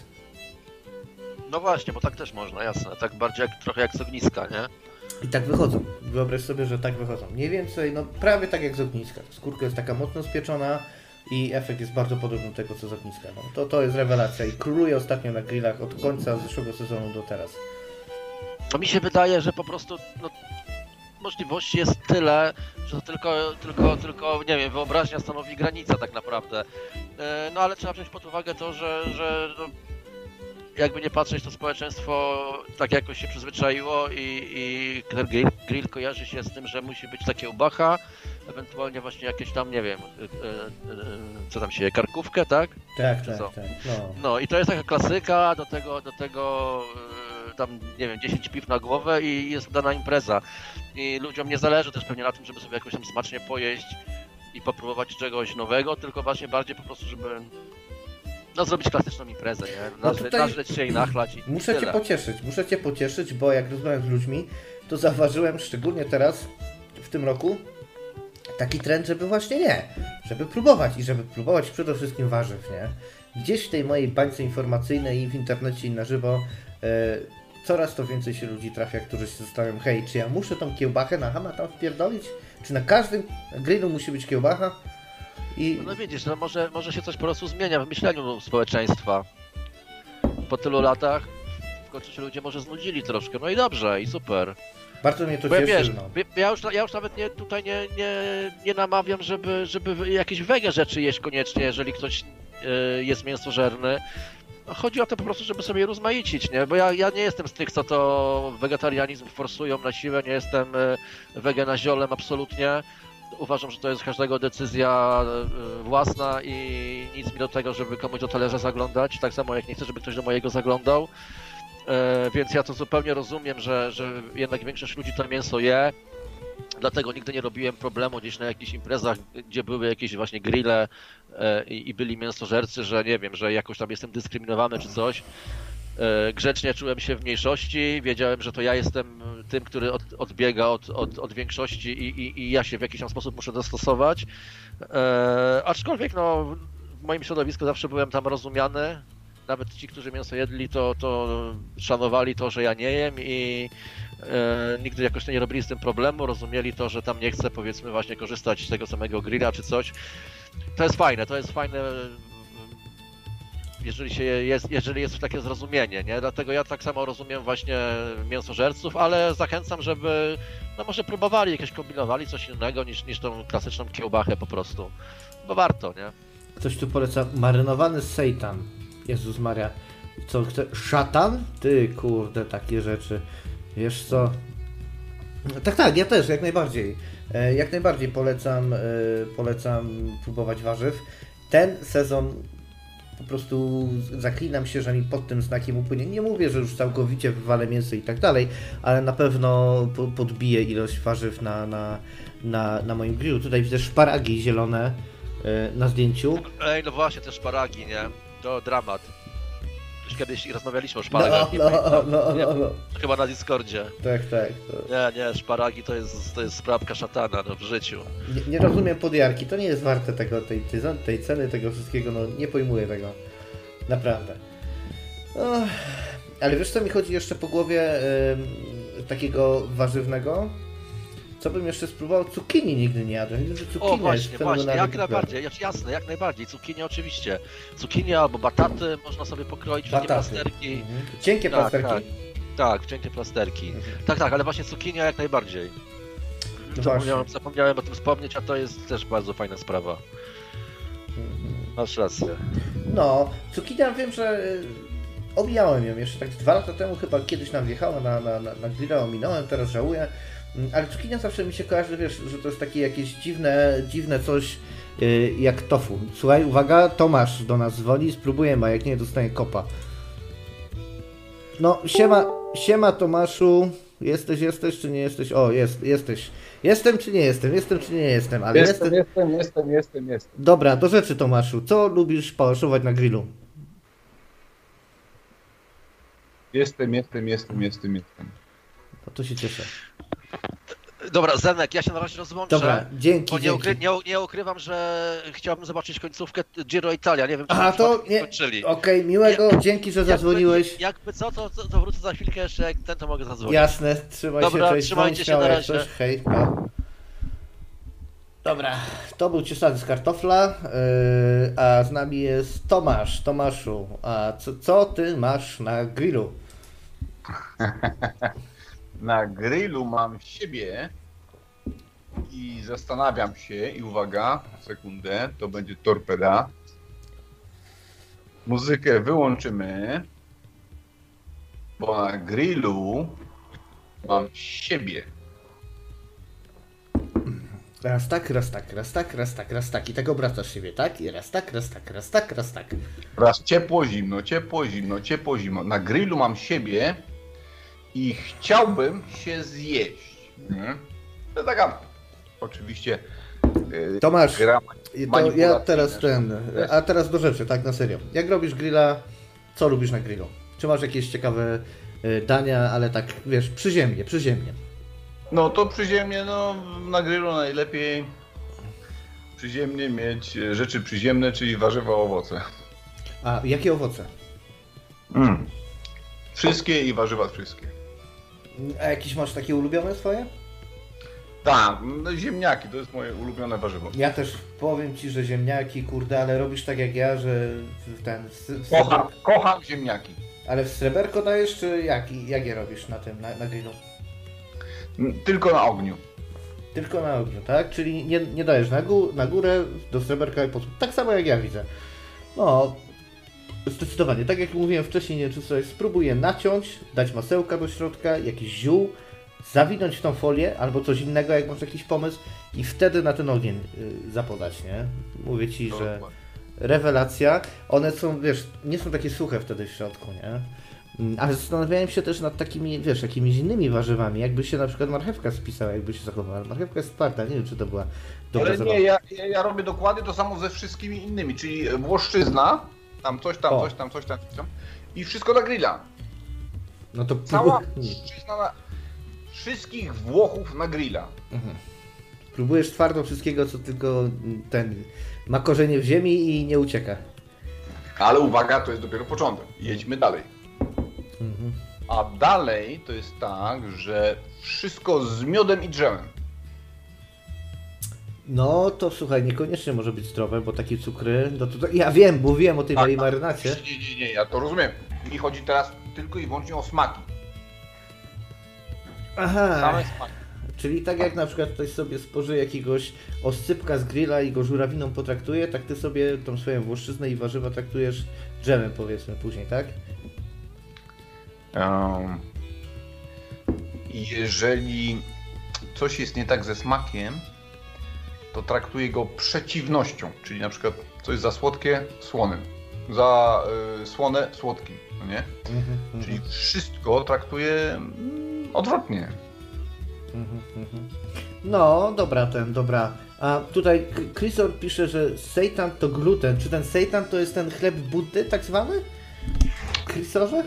No właśnie, bo tak też można, jasne. Tak bardziej trochę jak z ogniska, nie? I tak wychodzą. Wyobraź sobie, że tak wychodzą. Mniej więcej, no prawie tak jak z ogniska. Skórka jest taka mocno spieczona i efekt jest bardzo podobny do tego, co z ogniska. No, to jest rewelacja i króluje ostatnio na grillach od końca zeszłego sezonu do teraz. To mi się wydaje, że po prostu możliwości jest tyle, że tylko nie wiem, wyobraźnia stanowi granicę tak naprawdę. No ale trzeba wziąć pod uwagę to, że no, jakby nie patrzeć, to społeczeństwo tak jakoś się przyzwyczaiło i grill kojarzy się z tym, że musi być takie kiełbacha, ewentualnie właśnie jakieś tam, nie wiem, co tam się je, karkówkę, tak? Tak. No i to jest taka klasyka, do tego tam, nie wiem, 10 piw na głowę i jest udana impreza. I ludziom nie zależy też pewnie na tym, żeby sobie jakoś tam smacznie pojeść i popróbować czegoś nowego, tylko właśnie bardziej po prostu, żeby zrobić klasyczną imprezę, nie? Nażreć się i nachlać i muszę tyle. Muszę Cię pocieszyć, bo jak rozmawiam z ludźmi, to zauważyłem szczególnie teraz, w tym roku, taki trend, żeby właśnie żeby próbować i żeby próbować przede wszystkim warzyw, nie? Gdzieś w tej mojej bańce informacyjnej i w internecie i na żywo coraz to więcej się ludzi trafia, którzy się zastanawiają, hej, czy ja muszę tą kiełbachę na hama tam wpierdolić? Czy na każdym grillu musi być kiełbacha? No widzisz, no może się coś po prostu zmienia w myśleniu społeczeństwa. Po tylu latach w końcu się ludzie może znudzili troszkę, no i dobrze, i super. Bardzo mnie to Bo cieszy. wiesz, no. ja już nawet nie namawiam, żeby jakieś wege rzeczy jeść koniecznie, jeżeli ktoś jest mięsożerny. Chodzi o to po prostu, żeby sobie rozmaicić, nie? Bo ja nie jestem z tych, co to wegetarianizm forsują na siłę, nie jestem wegenaziolem absolutnie. Uważam, że to jest każdego decyzja własna i nic mi do tego, żeby komuś do talerza zaglądać, tak samo jak nie chcę, żeby ktoś do mojego zaglądał. Więc ja to zupełnie rozumiem, że jednak większość ludzi to mięso je. Dlatego nigdy nie robiłem problemu gdzieś na jakichś imprezach, gdzie były jakieś właśnie grille i byli mięsożercy, że nie wiem, że jakoś tam jestem dyskryminowany czy coś. Grzecznie czułem się w mniejszości, wiedziałem, że to ja jestem tym, który odbiega od większości i ja się w jakiś tam sposób muszę dostosować. Aczkolwiek no, w moim środowisku zawsze byłem tam rozumiany. Nawet ci, którzy mięso jedli, to szanowali to, że ja nie jem i nigdy jakoś nie robili z tym problemu, rozumieli to, że tam nie chcę, powiedzmy, właśnie korzystać z tego samego grilla czy coś. To jest fajne, jeżeli jest takie zrozumienie, nie? Dlatego ja tak samo rozumiem właśnie mięsożerców, ale zachęcam, żeby no może próbowali, jakieś kombinowali coś innego niż tą klasyczną kiełbachę po prostu, bo warto, nie? Ktoś tu poleca marynowany seitan. Jezus Maria. Co chce? Szatan? Ty kurde, takie rzeczy. Wiesz co? Tak, ja też, jak najbardziej. Jak najbardziej polecam próbować warzyw. Ten sezon po prostu zaklinam się, że mi pod tym znakiem upłynie. Nie mówię, że już całkowicie wywalę mięso i tak dalej, ale na pewno podbiję ilość warzyw na moim grillu. Tutaj widzę szparagi zielone na zdjęciu. Ej, no właśnie, te szparagi, nie? To dramat. Już kiedyś rozmawialiśmy o szparagach. No. Chyba na Discordzie. Tak. Nie, szparagi to jest sprawka szatana w życiu. Nie rozumiem podjarki, to nie jest warte tej ceny, tego wszystkiego, no nie pojmuję tego. Naprawdę. Ale wiesz co mi chodzi jeszcze po głowie takiego warzywnego? Co bym jeszcze spróbował? Cukinii nigdy nie jadłem. Widzę, że cukinia O właśnie, jak popularna. najbardziej, jasne, jak najbardziej. Cukinie oczywiście. Cukinie albo bataty można sobie pokroić w takie plasterki. Cienkie plasterki? Tak, cienkie plasterki. Tak, ale właśnie cukinia jak najbardziej. Zapomniałem o tym wspomnieć, a to jest też bardzo fajna sprawa. Masz rację. No, cukinia wiem, że omijałem ją jeszcze tak 2 lata temu, chyba kiedyś nam wjechała na grilla, ominąłem, teraz żałuję. Ale cukinia zawsze mi się kojarzy, wiesz, że to jest takie jakieś dziwne coś jak tofu. Słuchaj, uwaga, Tomasz do nas dzwoni, spróbujemy, a jak nie, dostaje kopa. No, siema Tomaszu. Jesteś czy nie jesteś? O, jesteś. Jestem czy nie jestem, ale Jestem. Dobra, do rzeczy Tomaszu. Co lubisz pałaszować na grillu? Jestem. No to się cieszę. Dobra, Zenek, ja się na razie rozłączę. Dobra, dzięki, Bo dzięki. nie ukrywam, że chciałbym zobaczyć końcówkę Giro Italia. Nie wiem, czy Aha, to nie. skończyli. Okej, miłego, dzięki, że zadzwoniłeś. Jakby co, to wrócę za chwilkę jeszcze, jak ten to mogę zadzwonić. Jasne, trzymaj Dobra, się, cześć. trzymajcie dzwoń się, śmiało na jak razie. coś. Hej, pa. Dobra, to był Cieszany z kartofla, a z nami jest Tomasz. Tomaszu, a co ty masz na grillu? Na grillu mam siebie i zastanawiam się i uwaga, sekundę, to będzie torpeda. Muzykę wyłączymy, bo na grillu mam siebie. Raz tak. I tak obracasz siebie, tak? I raz tak. Raz ciepło, zimno. Na grillu mam siebie i chciałbym się zjeść. Nie? To taka, oczywiście, Tomasz, gra to ja manipulacyjna. teraz a teraz do rzeczy, tak na serio. Jak robisz grilla, co lubisz na grillu? Czy masz jakieś ciekawe dania, ale tak, wiesz, przyziemnie. No to przyziemnie, no na grillu najlepiej przyziemnie mieć rzeczy przyziemne, czyli warzywa, owoce. A jakie owoce? Wszystkie i warzywa wszystkie. A jakieś masz takie ulubione swoje? Tak, no ziemniaki to jest moje ulubione warzywo. Ja też powiem ci, że ziemniaki, kurde, ale robisz tak jak ja, że Kocham ziemniaki. Ale w sreberko dajesz, czy jak je robisz na tym, na grillu? Tylko na ogniu. Tylko na ogniu, tak? Czyli nie dajesz na górę, do sreberka i posłuch. Tak samo jak ja widzę. No, zdecydowanie. Tak jak mówiłem wcześniej, nie, czy sobie spróbuję naciąć, dać masełka do środka, jakiś ziół, zawinąć w tą folię albo coś innego, jak masz jakiś pomysł i wtedy na ten ogień zapodać, nie? Mówię ci, że rewelacja. One są, wiesz, nie są takie suche wtedy w środku, nie? Ale zastanawiałem się też nad takimi, wiesz, jakimiś innymi warzywami, jakby się na przykład marchewka spisała, jakby się zachowała. Marchewka jest twarda, nie wiem, czy to była dobra Ale zabawa. nie, ja robię dokładnie to samo ze wszystkimi innymi, czyli włoszczyzna, tam coś tam i wszystko na grilla. No to Cała włoszczyzna na wszystkich Włochów na grilla. próbujesz twardo wszystkiego, co tylko ma korzenie w ziemi i nie ucieka. Ale uwaga, to jest dopiero początek. Jedźmy dalej. A dalej to jest tak, że wszystko z miodem i drzemem. No to słuchaj, niekoniecznie może być zdrowe, bo takie cukry, no to ja wiem, mówiłem o tej mojej marynacie. Nie, ja to rozumiem. Mi chodzi teraz tylko i wyłącznie o smaki. Aha, Same smaki. czyli tak jak na przykład ktoś sobie spoży jakiegoś oscypka z grilla i go żurawiną potraktuje, tak ty sobie tą swoją włoszczyznę i warzywa traktujesz drzemem, powiedzmy, później, tak? Jeżeli coś jest nie tak ze smakiem, to traktuję go przeciwnością, czyli na przykład coś za słodkie słonym, za słone słodkim, no nie? Czyli wszystko traktuję odwrotnie. No, dobra. A tutaj Chrisor pisze, że seitan to gluten. Czy ten seitan to jest ten chleb Buddy tak zwany? Chrisorze?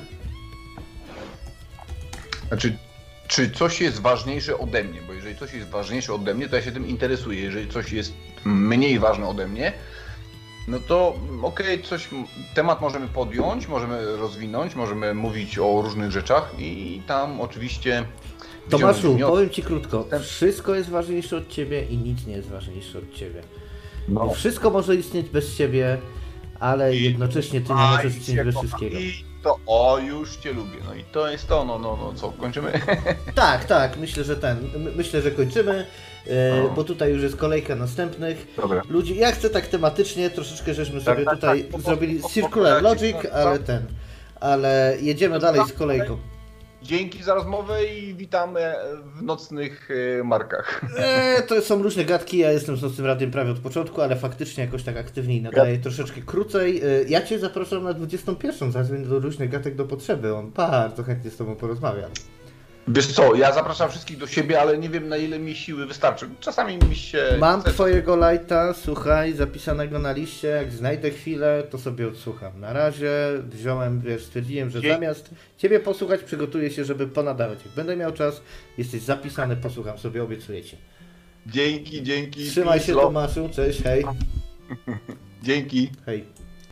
Znaczy, czy coś jest ważniejsze ode mnie? Bo jeżeli coś jest ważniejsze ode mnie, to ja się tym interesuję. Jeżeli coś jest mniej ważne ode mnie, no to okej, temat możemy podjąć, możemy rozwinąć, możemy mówić o różnych rzeczach i tam oczywiście... Tomaszu, powiem ci krótko. Wszystko jest ważniejsze od ciebie i nic nie jest ważniejsze od ciebie. No. Wszystko może istnieć bez ciebie, ale jednocześnie ty nie możesz istnieć bez wszystkiego. I to, już cię lubię. No i to jest to, no co, kończymy? Tak, myślę, że kończymy, bo tutaj już jest kolejka następnych Dobra. ludzi. Ja chcę tak tematycznie, troszeczkę żeśmy sobie tak, tutaj tak, zrobili circular logic, ale ale jedziemy dalej z kolejką. Dzięki za rozmowę i witam w nocnych markach. To są różne gadki, ja jestem z Nocnym Radiem prawie od początku, ale faktycznie jakoś tak aktywniej nadaję troszeczkę krócej. Ja Cię zapraszam na 21, zadzwoń do różnych gadek do potrzeby, on bardzo chętnie z Tobą porozmawia. Wiesz co, ja zapraszam wszystkich do siebie, ale nie wiem na ile mi siły wystarczy. Czasami mi się... Mam Twojego lajta, słuchaj, zapisanego na liście, jak znajdę chwilę, to sobie odsłucham. Na razie wziąłem, wiesz, stwierdziłem, że zamiast Ciebie posłuchać, przygotuję się, żeby ponadawać. Jak będę miał czas, jesteś zapisany, posłucham sobie, obiecuję Ci. Dzięki. Trzymaj się, Tomaszu, cześć, hej. Dzięki. Hej.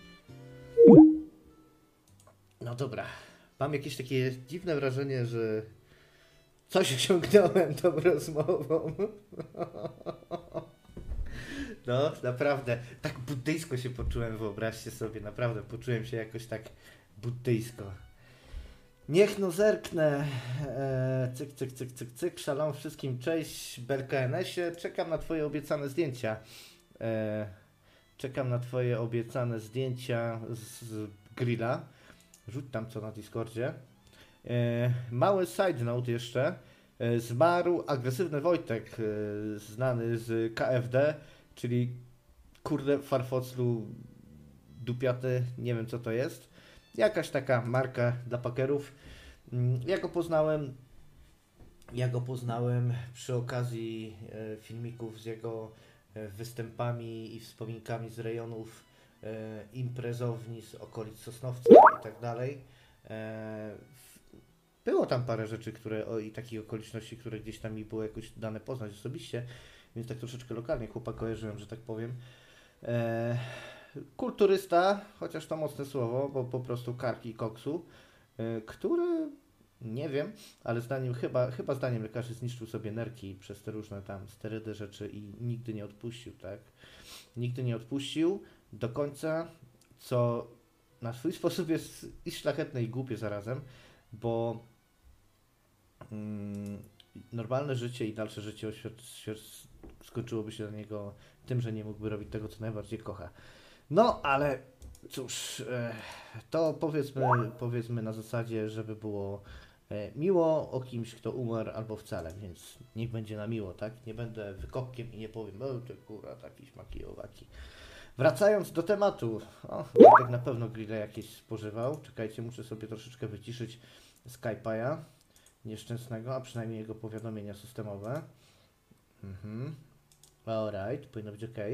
No dobra, mam jakieś takie dziwne wrażenie, że coś osiągnąłem tą rozmową. No, naprawdę, tak buddyjsko się poczułem, wyobraźcie sobie, naprawdę poczułem się jakoś tak buddyjsko. Niech no zerknę. Cyk, szalom wszystkim, cześć, Belka NS-ie, czekam na Twoje obiecane zdjęcia. Czekam na Twoje obiecane zdjęcia z grilla. Rzuć tam co na Discordzie. Mały side note jeszcze. Zmarł agresywny Wojtek, znany z KFD, czyli kurde farfoclu dupiaty, nie wiem co to jest. Jakaś taka marka dla pakerów. Ja go poznałem przy okazji filmików z jego występami i wspominkami z rejonów imprezowni z okolic Sosnowca i tak dalej. Było tam parę rzeczy, i takich okoliczności, które gdzieś tam mi było jakoś dane poznać osobiście, więc tak troszeczkę lokalnie chłopak kojarzyłem, że tak powiem. Kulturysta, chociaż to mocne słowo, bo po prostu karki koksu, który, nie wiem, ale chyba zdaniem lekarzy zniszczył sobie nerki przez te różne tam sterydy rzeczy i nigdy nie odpuścił, tak? Nigdy nie odpuścił do końca, co na swój sposób jest i szlachetne i głupie zarazem, bo normalne życie i dalsze życie skończyłoby się dla niego tym, że nie mógłby robić tego, co najbardziej kocha. No, ale cóż, to powiedzmy na zasadzie, żeby było miło o kimś, kto umarł albo wcale, więc niech będzie na miło, tak? Nie będę wykopkiem i nie powiem, ty kurwa, taki śmaki owaki. Wracając do tematu, tak na pewno grille jakieś spożywał. Czekajcie, muszę sobie troszeczkę wyciszyć Skype'a nieszczęsnego, a przynajmniej jego powiadomienia systemowe. Alright, powinno być ok.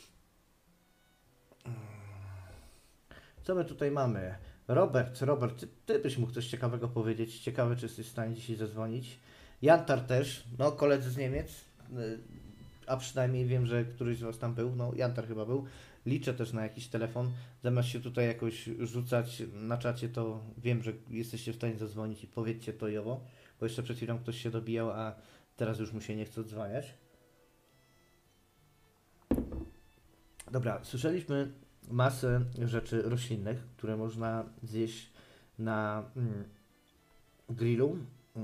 Co my tutaj mamy? Robert, ty byś mógł coś ciekawego powiedzieć. Ciekawe, czy jesteś w stanie dzisiaj zadzwonić. Jantar też, no koledzy z Niemiec, a przynajmniej wiem, że któryś z was tam był, no Jantar chyba był. Liczę też na jakiś telefon. Zamiast się tutaj jakoś rzucać na czacie, to wiem, że jesteście w stanie zadzwonić i powiedzcie to i owo, bo jeszcze przed chwilą ktoś się dobijał, a teraz już mu się nie chce odzwaniać. Dobra, słyszeliśmy masę rzeczy roślinnych, które można zjeść na grillu.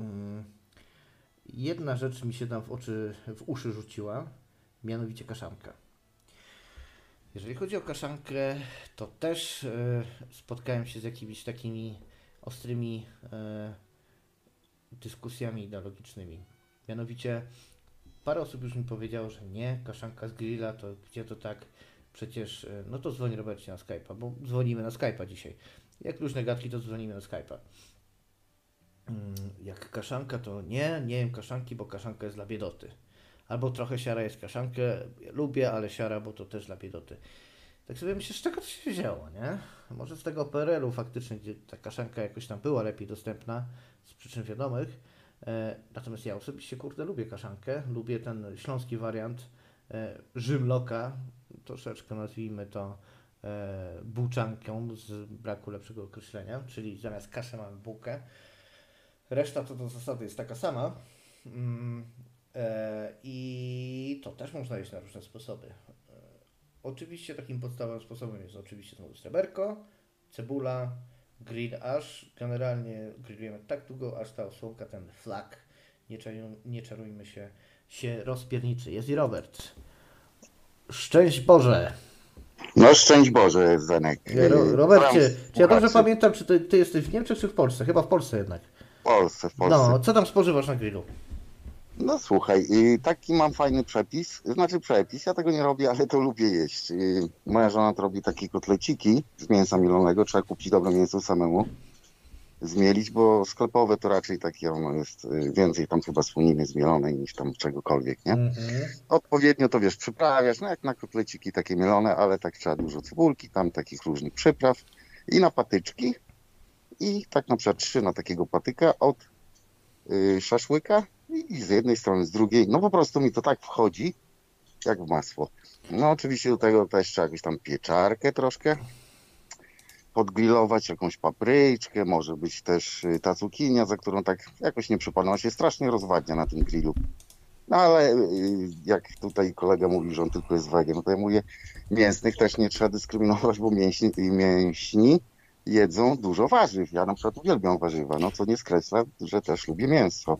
Jedna rzecz mi się tam w uszy rzuciła, mianowicie kaszanka. Jeżeli chodzi o kaszankę, to też spotkałem się z jakimiś takimi ostrymi dyskusjami ideologicznymi. Mianowicie parę osób już mi powiedziało, że nie, kaszanka z grilla, to gdzie to tak, przecież, no to dzwoni Robercie na Skype'a, bo dzwonimy na Skype'a dzisiaj. Jak różne gadki, to dzwonimy na Skype'a. Jak kaszanka, to nie jem kaszanki, bo kaszanka jest dla biedoty. Albo trochę siara jest kaszankę, lubię, ale siara, bo to też dla biedoty. Tak sobie myślę, z czego to się wzięło, nie? Może z tego PRL-u faktycznie, gdzie ta kaszanka jakoś tam była lepiej dostępna, z przyczyn wiadomych. Natomiast ja osobiście, lubię kaszankę, lubię ten śląski wariant Rzymloka, troszeczkę nazwijmy to bułczanką z braku lepszego określenia, czyli zamiast kaszy mamy bułkę. Reszta to do zasady jest taka sama. I to też można jeść na różne sposoby. Oczywiście takim podstawowym sposobem jest oczywiście znowu sreberko, cebula, grill aż. Generalnie grillujemy tak długo, aż ta osłonka, ten flak, nie czarujmy się rozpierniczy. Jest i Robert. Szczęść Boże! No szczęść Boże, Zenek. Robercie, czy ja dobrze pamiętam, czy ty jesteś w Niemczech, czy w Polsce? Chyba w Polsce jednak. Polsce, w Polsce. No, co tam spożywasz na grillu? No słuchaj, taki mam fajny przepis, ja tego nie robię, ale to lubię jeść. Moja żona to robi takie kotleciki z mięsa mielonego, trzeba kupić dobre mięso samemu, zmielić, bo sklepowe to raczej takie ono jest, więcej tam chyba słoniny zmielonej niż tam czegokolwiek, nie? Odpowiednio to wiesz, przyprawiasz, no jak na kotleciki takie mielone, ale tak trzeba dużo cebulki, tam takich różnych przypraw i na patyczki i tak na przykład 3 na takiego patyka od szaszłyka i z jednej strony, z drugiej, no po prostu mi to tak wchodzi, jak w masło. No oczywiście do tego też trzeba jakąś tam pieczarkę troszkę podgrillować, jakąś papryczkę, może być też ta cukinia, za którą tak jakoś nie przypadła, się strasznie rozwadnia na tym grillu. No ale jak tutaj kolega mówi, że on tylko jest wegiem, no to ja mówię, mięsnych też nie trzeba dyskryminować, bo mięśni jedzą dużo warzyw. Ja na przykład uwielbiam warzywa, no co nie skreśla, że też lubię mięso.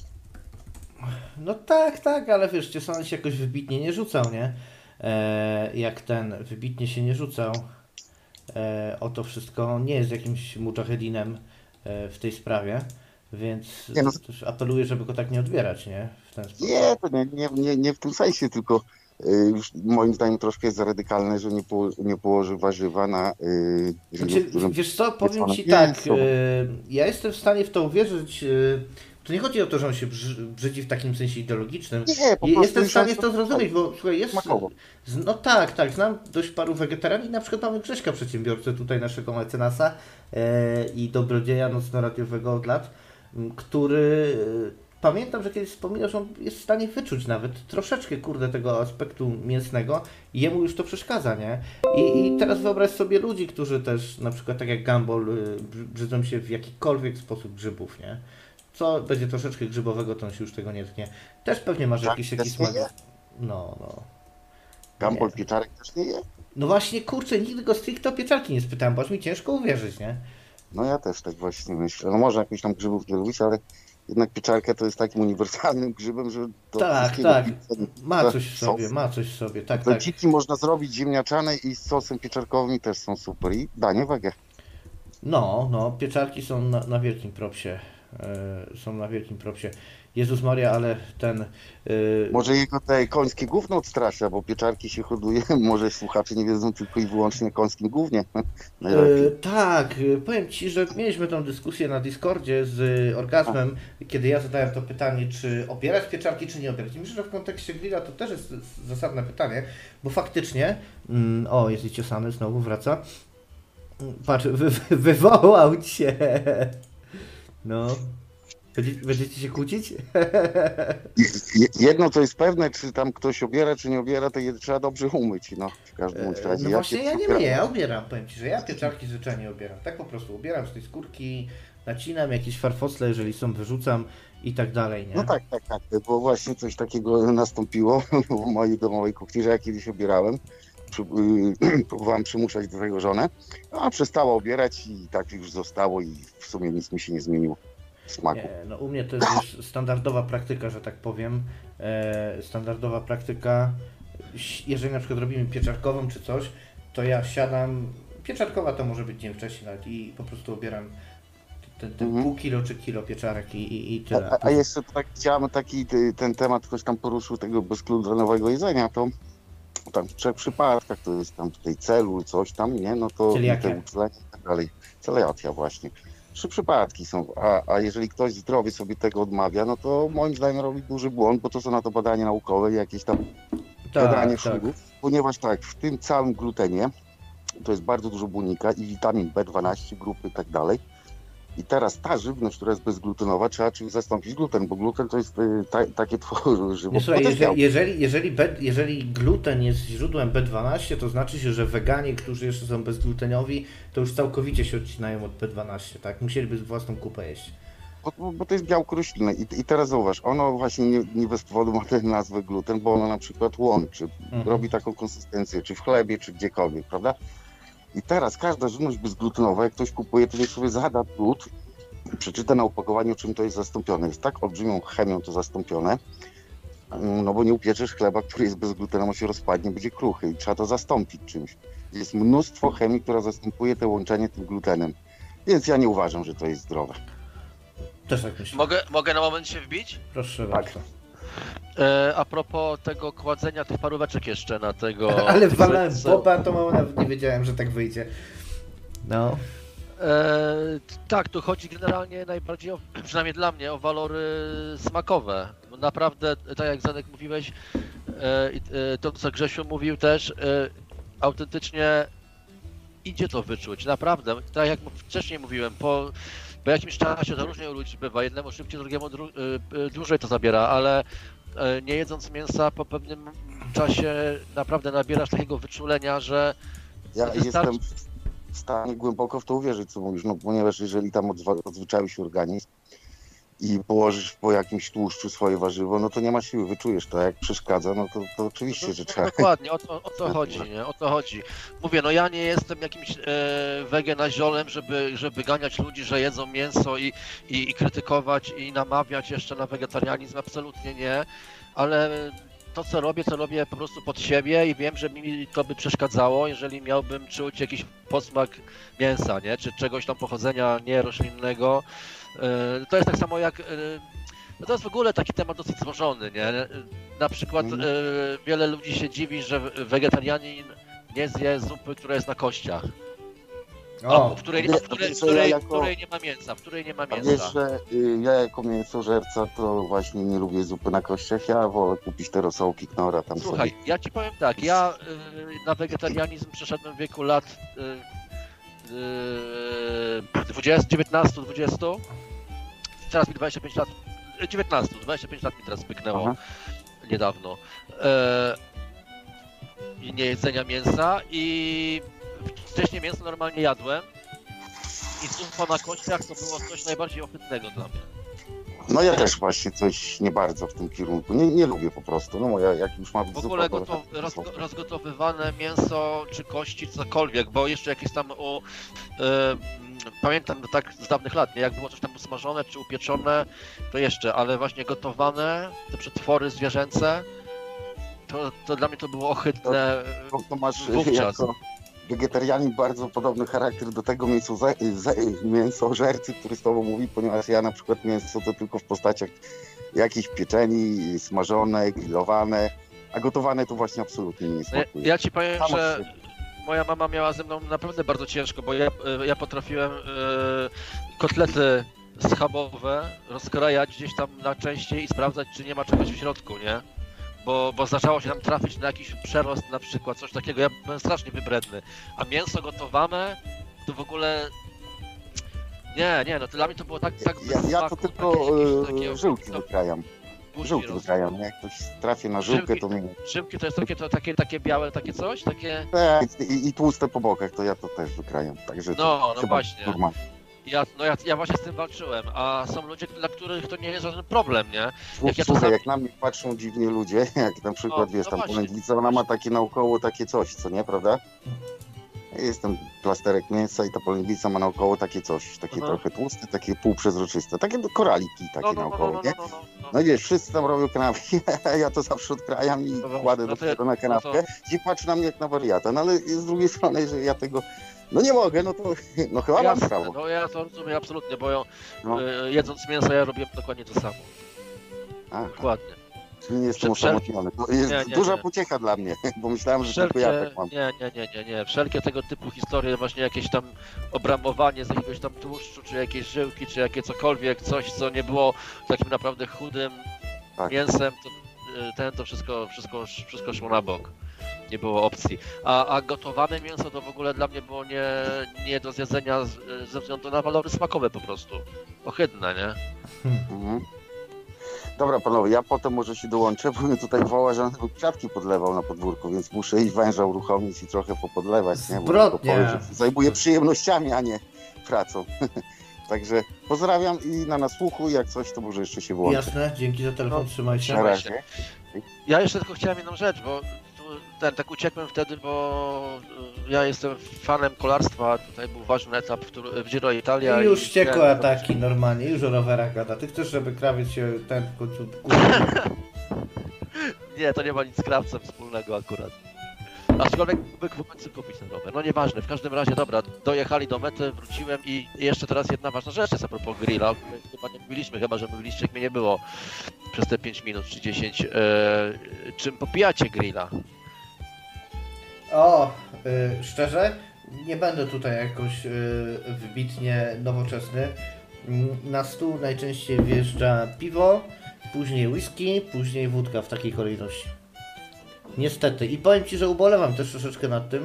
No tak, ale wiesz, Ciesany się jakoś wybitnie nie rzucał, nie? Jak ten wybitnie się nie rzucał o to wszystko. On nie jest jakimś mujahedinem w tej sprawie, więc Nie, no. też apeluję, żeby go tak nie odbierać, nie? W ten sposób. Nie, to nie w tym sensie, tylko już moim zdaniem troszkę jest za radykalne, że nie położy warzywa na Znaczy, którym wiesz co, powiem jest Ci mięso. tak, ja jestem w stanie w to uwierzyć. To nie chodzi o to, że on się brzydzi w takim sensie ideologicznym. Nie, po prostu Jestem w stanie jest to zrozumieć, bo słuchaj, jest... smakowo. No tak, znam dość paru wegetarianów i na przykład mamy Grześka przedsiębiorcę, tutaj naszego mecenasa i dobrodzieja nocno-radiowego od lat, który... Pamiętam, że kiedyś wspominał, że on jest w stanie wyczuć nawet troszeczkę, tego aspektu mięsnego i jemu już to przeszkadza, nie? I teraz wyobraź sobie ludzi, którzy też, na przykład tak jak Gumball, brzydzą się w jakikolwiek sposób grzybów, nie? Co będzie troszeczkę grzybowego, to on się już tego nie tknie. Też pewnie masz Tak, jakiś też smak. nie je? No. Gumball Nie. pieczarek też nie je? No właśnie, kurczę, nigdy go stricte o pieczarki nie spytałem, bo aż mi ciężko uwierzyć, nie? No ja też tak właśnie myślę. No może jakichś tam grzybów nie lubić, ale jednak pieczarka to jest takim uniwersalnym grzybem, że do Tak, wszystkiego tak. Ma coś w sos. sobie, tak. Dziki można zrobić ziemniaczane i z sosem pieczarkowym i też są super. I danie wege. No, pieczarki są na wielkim propsie. Jezus Maria, ale ten... Może jego te końskie gówno odstrasza, bo pieczarki się hoduje, może słuchacze nie wiedzą tylko i wyłącznie końskim gównie. Najlepiej. Tak, powiem Ci, że mieliśmy tą dyskusję na Discordzie z Orgazmem, kiedy ja zadałem to pytanie, czy obierać pieczarki, czy nie obierać. I myślę, że w kontekście grilla to też jest zasadne pytanie, bo faktycznie... O, jest i Ciosany, znowu wraca. Patrz, wywołał Cię. No... Będziecie się kłócić? Jedno co jest pewne, czy tam ktoś obiera, czy nie obiera, to je trzeba dobrze umyć. No, w każdym razie. No właśnie, ja nie myję, ja obieram, powiem Ci, że ja pieczarki zwyczajnie obieram. Tak po prostu ubieram z tej skórki, nacinam jakieś farfocle, jeżeli są, wyrzucam i tak dalej, nie? No tak, bo właśnie coś takiego nastąpiło w mojej domowej kuchni, że ja kiedyś obierałem. Próbowałem przymuszać do tego żonę, a przestała obierać i tak już zostało i w sumie nic mi się nie zmieniło. Smaku. Nie, no u mnie to jest już standardowa praktyka, że tak powiem. Standardowa praktyka, jeżeli na przykład robimy pieczarkową czy coś, to ja siadam, pieczarkowa to może być dzień wcześniej nawet i po prostu obieram ten pół kilo czy kilo pieczarek i tyle. A jeszcze tak chciałem ten temat, ktoś tam poruszył tego bezglutenowego jedzenia, to tam w 3 przypadkach to jest tam tutaj celu, coś tam, nie? No to Celiakia. te uczulenia i tak dalej. Celiakia właśnie. 3 przypadki są, a jeżeli ktoś zdrowy sobie tego odmawia, no to moim zdaniem robi duży błąd, bo to są na to badania naukowe i jakieś tam badanie szumów, ponieważ tak, w tym całym glutenie to jest bardzo dużo błonnika i witamin B12, grupy i tak dalej. I teraz ta żywność, która jest bezglutenowa, trzeba czymś zastąpić gluten, bo gluten to jest takie tworzywo. Nie, słuchaj, jeżeli gluten jest źródłem B12, to znaczy się, że weganie, którzy jeszcze są bezglutenowi, to już całkowicie się odcinają od B12, tak? Musieliby własną kupę jeść. Bo to jest białko roślinne i teraz zauważ, ono właśnie nie bez powodu ma tę nazwę gluten, bo ono na przykład łączy, robi taką konsystencję, czy w chlebie, czy gdziekolwiek, prawda? I teraz każda żywność bezglutenowa, jak ktoś kupuje, to niech sobie zada trud, przeczyta na opakowaniu, czym to jest zastąpione. Jest tak olbrzymią chemią to zastąpione, no bo nie upieczesz chleba, który jest bez glutenu, on się rozpadnie, będzie kruchy i trzeba to zastąpić czymś. Jest mnóstwo chemii, która zastępuje to łączenie tym glutenem, więc ja nie uważam, że to jest zdrowe. Też tak myślę. Mogę na moment się wbić? Proszę Tak. bardzo. A propos tego kładzenia tych paróweczek jeszcze na tego... Ale walałem Boba, to mało nawet nie wiedziałem, że tak wyjdzie. No. Tak, tu chodzi generalnie najbardziej, przynajmniej dla mnie, o walory smakowe. Naprawdę, tak jak Zenek mówiłeś, to co Grzesiu mówił też, autentycznie idzie to wyczuć, naprawdę. Tak jak wcześniej mówiłem, po jakimś czasie to różnie u ludzi bywa, jednemu szybciej, drugiemu dłużej to zabiera, ale nie jedząc mięsa po pewnym czasie naprawdę nabierasz takiego wyczulenia, że Ja wystarczy... jestem w stanie głęboko w to uwierzyć, co mówisz, no ponieważ jeżeli tam odzwyczaił się organizm i położysz po jakimś tłuszczu swoje warzywo, no to nie ma siły, wyczujesz to, jak przeszkadza, no to oczywiście, że trzeba. Dokładnie, o to chodzi, nie? O to chodzi. Mówię, no ja nie jestem jakimś wegenaziolem, żeby ganiać ludzi, że jedzą mięso i krytykować i namawiać jeszcze na wegetarianizm, absolutnie nie, ale to co robię po prostu pod siebie i wiem, że mi to by przeszkadzało, jeżeli miałbym czuć jakiś posmak mięsa, nie? Czy czegoś tam pochodzenia nieroślinnego. To jest tak samo jak... No to jest w ogóle taki temat dosyć złożony, nie? Na przykład wiele ludzi się dziwi, że wegetarianin nie zje zupy, która jest na kościach. O, W której nie ma mięsa, A wiesz, że ja jako mięsożerca to właśnie nie lubię zupy na kościach, ja wolę kupić te rosołki Knora tam Słuchaj, sobie. ja ci powiem tak, ja na wegetarianizm przeszedłem w wieku lat 19-20, teraz mi 25 lat, 25 lat mi teraz pyknęło. Aha. Niedawno. I nie jedzenia mięsa i wcześniej mięso normalnie jadłem i zupa na kościach to było coś najbardziej ohydnego dla mnie. No ja też właśnie coś nie bardzo w tym kierunku, nie lubię po prostu, no ja jak już mam W ogóle zupę, to... rozgotowywane mięso czy kości, cokolwiek, bo jeszcze jakieś tam pamiętam tak z dawnych lat, nie? Jak było coś tam usmażone czy upieczone, to jeszcze, ale właśnie gotowane, te przetwory zwierzęce, to dla mnie to było ohydne To masz wówczas. jako wegetarianin bardzo podobny charakter do tego mięsożercy, który z tobą mówi, ponieważ ja na przykład mięso to tylko w postaciach jakiejś pieczeni, smażone, grillowane, a gotowane to właśnie absolutnie nie smakuje. Ja ci powiem, Samo że się- moja mama miała ze mną naprawdę bardzo ciężko, bo ja potrafiłem kotlety schabowe rozkrajać gdzieś tam na części i sprawdzać, czy nie ma czegoś w środku, nie? Bo zdarzało się tam trafić na jakiś przerost na przykład, coś takiego, ja byłem strasznie wybredny. A mięso gotowane to w ogóle... Nie, no to dla mnie to było tak bez Ja to smaku, tylko jakieś takie żyłki wykrajam. buzi Żyłki roz- wykrajam, jak ktoś trafię na żyłkę, Żyłki. to mnie... Szybkie to jest takie białe, takie coś? Takie... I tłuste po bokach, to ja to też wykrajam, także to No chyba właśnie. normalne. Ja właśnie z tym walczyłem, a są ludzie, dla których to nie jest żaden problem, nie? Jak ja Słuchaj, czasami- jak na mnie patrzą dziwnie ludzie, jak na przykład, No, wiesz, no tam właśnie. polędwica, ona ma takie naokoło takie coś, co nie, prawda? Jest ten plasterek mięsa i ta polędwica ma naokoło takie coś, takie Aha. trochę tłuste, takie półprzezroczyste, takie koraliki takie naokoło, nie? no. No i wiesz, wszyscy tam robią kanapki, ja to zawsze odkrajam i No, kładę no to dopiero na kanapkę no i patrzą na mnie jak na wariata, no ale z drugiej strony, że ja tego, no nie mogę, no to, no chyba mam Jasne, prawo. no ja to rozumiem absolutnie, bo ja, No. jedząc mięso ja robiłem dokładnie to samo. Aha. Dokładnie. Czyli nie jestem Wszelkie- osamotniony. To jest Nie, duża nie. pociecha dla mnie, bo myślałem, że tylko ja tak mam. Nie. Wszelkie tego typu historie, właśnie jakieś tam obramowanie z jakiegoś tam tłuszczu, czy jakieś żyłki, czy jakie cokolwiek, coś co nie było takim naprawdę chudym Tak. mięsem, to wszystko szło na bok. Nie było opcji. A gotowane mięso to w ogóle dla mnie było nie do zjedzenia ze względu na walory smakowe po prostu. Ohydne, nie? Mhm. Dobra panowie, ja potem może się dołączę, bo mnie tutaj woła, że nawet kwiatki podlewał na podwórku, więc muszę iść węża uruchomić i trochę popodlewać, nie? Bo Zbrodnia. tylko powiem, że zajmuję przyjemnościami, a nie pracą. Także pozdrawiam i na nasłuchu, jak coś, to może jeszcze się włączę. Jasne, dzięki za telefon, trzymaj się. Na razie. Ja jeszcze tylko chciałem jedną rzecz, bo tak uciekłem wtedy, bo ja jestem fanem kolarstwa, tutaj był ważny etap w Giro Italia. I już i ciekłe ataki normalnie, już o rowerach gada. Ty chcesz, żeby krawiec się ten w końcu... Nie, to nie ma nic z krawcem wspólnego akurat. Aczkolwiek mógłby w końcu kupić ten rower. No nieważne, w każdym razie dobra, dojechali do mety, wróciłem i jeszcze teraz jedna ważna rzecz jest a propos grilla. My chyba nie mówiliśmy, chyba że mówiliście, jak mnie nie było przez te 5 minut czy 10. Czym popijacie grilla? O, szczerze, nie będę tutaj jakoś wybitnie nowoczesny. Na stół najczęściej wjeżdża piwo, później whisky, później wódka w takiej kolejności. Niestety. I powiem Ci, że ubolewam też troszeczkę nad tym,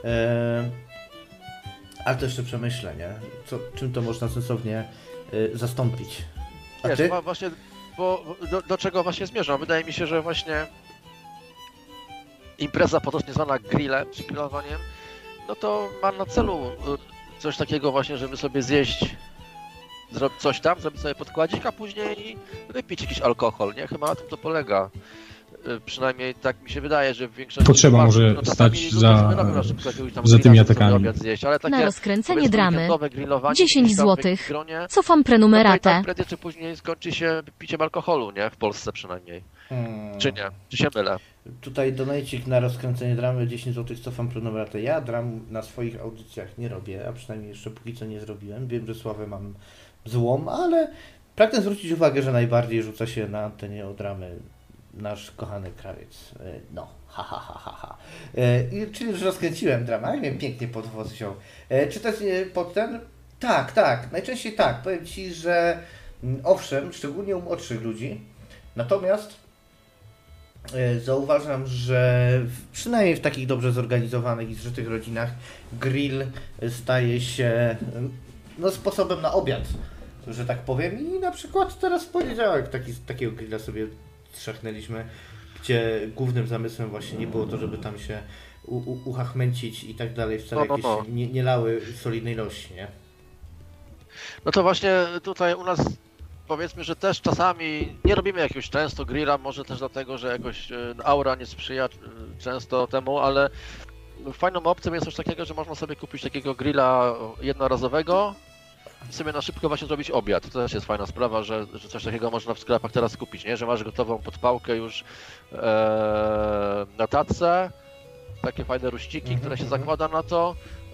ale to jeszcze przemyślę, nie? Czym to można sensownie zastąpić. A Wiesz, Ty? właśnie, bo do czego właśnie zmierzam? Wydaje mi się, że właśnie impreza potocznie zwana grillem, czy grillowaniem, no to ma na celu coś takiego właśnie, żeby sobie zjeść coś tam, zrobić sobie podkładzik, a później wypić jakiś alkohol, nie? Chyba na tym to polega. Przynajmniej tak mi się wydaje, że w większości... Potrzeba przypadków, może no, czasami stać ludzie za- sobie robią na szybko jakiegoś tam za tymi grilla, żeby atakami. sobie obiad zjeść, ale takie, Na rozkręcenie powiedzmy, dramy weekendowe grillowanie 10 gdzieś tam w złotych. gronie, Cofam no to i prenumeratę. tak prędzej czy później skończy się piciem alkoholu, nie? W Polsce przynajmniej. Czy nie? Czy się mylę? Tutaj donajcik na rozkręcenie dramy 10 zł, cofam prenumeratę. Ja dram na swoich audycjach nie robię, a przynajmniej jeszcze póki co nie zrobiłem. Wiem, że sławę mam złą, ale pragnę zwrócić uwagę, że najbardziej rzuca się na antenie o dramy nasz kochany krawiec. No, ha, ha, ha, ha, ha. Czyli już rozkręciłem dramę, jak mnie pięknie pod włos wziął. Czy to jest pod ten? Tak, tak, najczęściej tak. Powiem Ci, że owszem, szczególnie u młodszych ludzi, natomiast zauważam, że przynajmniej w takich dobrze zorganizowanych i zżytych rodzinach grill staje się no, sposobem na obiad, że tak powiem. I na przykład teraz w poniedziałek takiego grilla sobie trzechnęliśmy, gdzie głównym zamysłem właśnie nie było to, żeby tam się uchachmęcić i tak dalej, wcale jakieś nie lały solidnej ilości, nie? No to właśnie tutaj u nas powiedzmy, że też czasami nie robimy jakiegoś często grilla, może też dlatego, że jakoś aura nie sprzyja często temu, ale fajną opcją jest coś takiego, że można sobie kupić takiego grilla jednorazowego i sobie na szybko właśnie zrobić obiad. To też jest fajna sprawa, że coś takiego można w sklepach teraz kupić, nie? Że masz gotową podpałkę już na tacce, takie fajne ruściki, które się zakłada na to,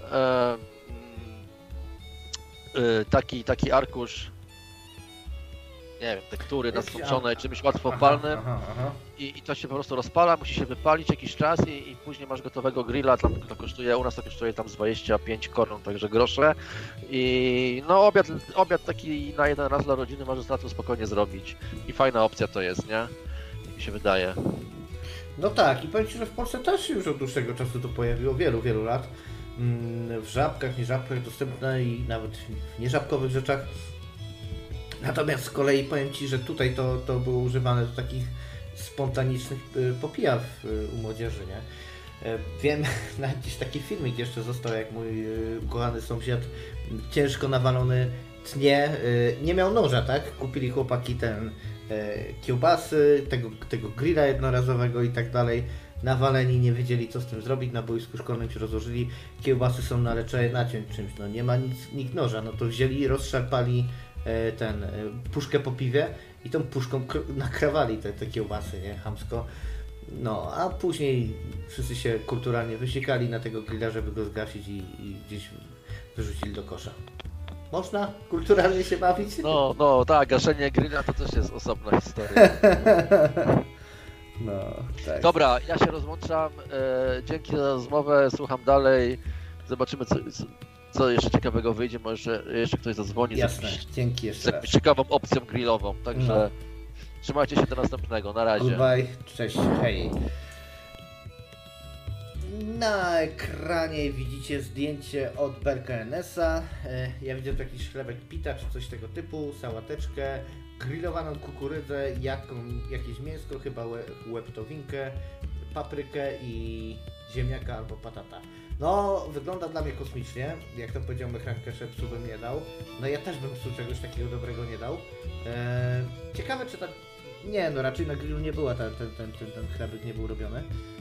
taki arkusz, nie wiem, tektury nasączonej czymś łatwopalnym i to się po prostu rozpala, musi się wypalić jakiś czas i później masz gotowego grilla, tam to kosztuje, u nas to kosztuje tam z 25 koron, także grosze i no obiad taki na jeden raz dla rodziny możesz na to spokojnie zrobić i fajna opcja to jest, nie? Mi się wydaje. No tak, i powiem Ci, że w Polsce też się już od dłuższego czasu to pojawiło, wielu lat. W żabkach, nieżabkach dostępne i nawet w nieżabkowych rzeczach. Natomiast z kolei powiem Ci, że tutaj to było używane do takich spontanicznych popijaw u młodzieży, nie? Wiem, nawet gdzieś taki filmik jeszcze został, jak mój kochany sąsiad ciężko nawalony tnie, nie miał noża, tak? Kupili chłopaki kiełbasy, tego grilla jednorazowego i tak dalej. Nawaleni, nie wiedzieli co z tym zrobić, na boisku szkolnym się rozłożyli, kiełbasy są na leczeje naciąć czymś, no nie ma nikt noża, no to wzięli i rozszarpali puszkę po piwie i tą puszką nakrawali te kiełbasy, nie, chamsko. No, a później wszyscy się kulturalnie wysikali na tego grilla, żeby go zgasić i gdzieś wyrzucili do kosza. Można kulturalnie się bawić? No tak, gaszenie grilla to też jest osobna historia. No, tak. Dobra, ja się rozłączam. Dzięki za rozmowę, słucham dalej. Zobaczymy, co jeszcze ciekawego wyjdzie. Może jeszcze ktoś zadzwoni Jasne, dzięki z jeszcze raz. jakąś ciekawą opcją grillową. Także trzymajcie się do następnego. Na razie. Goodbye, cześć, hej. Na ekranie widzicie zdjęcie od Berka NS-a. Ja widzę tu jakiś chlebek pita czy coś tego typu, sałateczkę, grillowaną kukurydzę, jakieś mięsko, chyba łeptowinkę, paprykę i ziemniaka albo patata. No, wygląda dla mnie kosmicznie. Jak to powiedział Mechrankesze, psu bym nie dał. No ja też bym psu czegoś takiego dobrego nie dał. Ciekawe czy ta... Nie, no raczej na grillu nie była ten chlebek nie był robiony.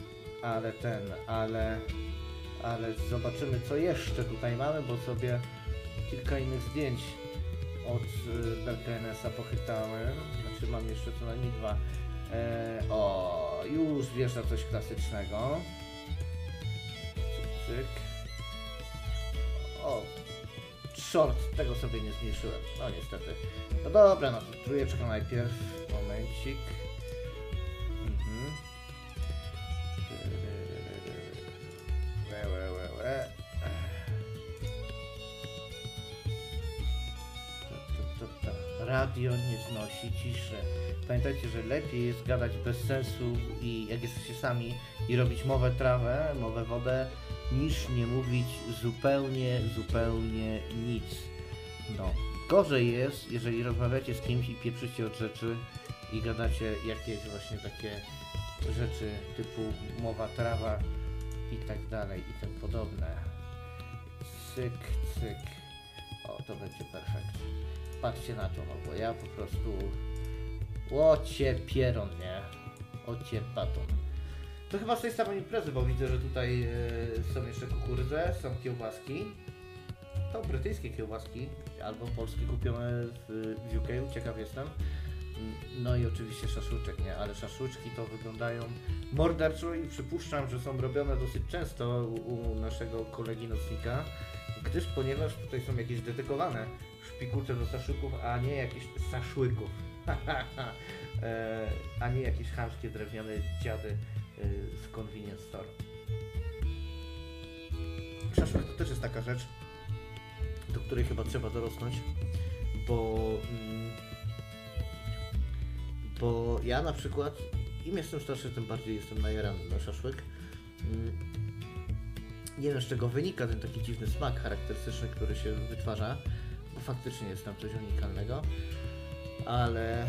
Ale zobaczymy co jeszcze tutaj mamy, bo sobie kilka innych zdjęć od Berkenesa pochytałem. Znaczy mam jeszcze co najmniej dwa. Już wjeżdża coś klasycznego. Cyk. O, short, tego sobie nie zmniejszyłem. No niestety. No dobra, no to trójeczka najpierw. Momencik. Radio nie znosi ciszy. Pamiętajcie, że lepiej jest gadać bez sensu i jak jesteście sami i robić mowę trawę, mowę wodę, niż nie mówić zupełnie nic. No. Gorzej jest, jeżeli rozmawiacie z kimś i pieprzycie od rzeczy i gadacie jakieś właśnie takie rzeczy typu mowa trawa i tak dalej i tym podobne. Cyk, cyk. O, to będzie perfekt. Patrzcie na to, no bo ja po prostu... Łocie pieron, nie? Ocie baton. To chyba z tej samej imprezy, bo widzę, że tutaj są jeszcze kukurydze, są kiełbaski. To brytyjskie kiełbaski, albo polskie kupione w UK, ciekaw jestem. No i oczywiście szaszłyczek, nie? Ale szaszłyczki to wyglądają morderczo i przypuszczam, że są robione dosyć często u naszego kolegi nocnika, ponieważ tutaj są jakieś dedykowane szpikulce do szaszłyków, a nie jakieś szaszłyków. A nie jakieś chamskie drewniane dziady z convenience store. Szaszłyk to też jest taka rzecz, do której chyba trzeba dorosnąć, bo ja na przykład, im jestem starszy, tym bardziej jestem najarany na szaszłyk. Nie wiem, z czego wynika ten taki dziwny smak charakterystyczny, który się wytwarza, bo faktycznie jest tam coś unikalnego, ale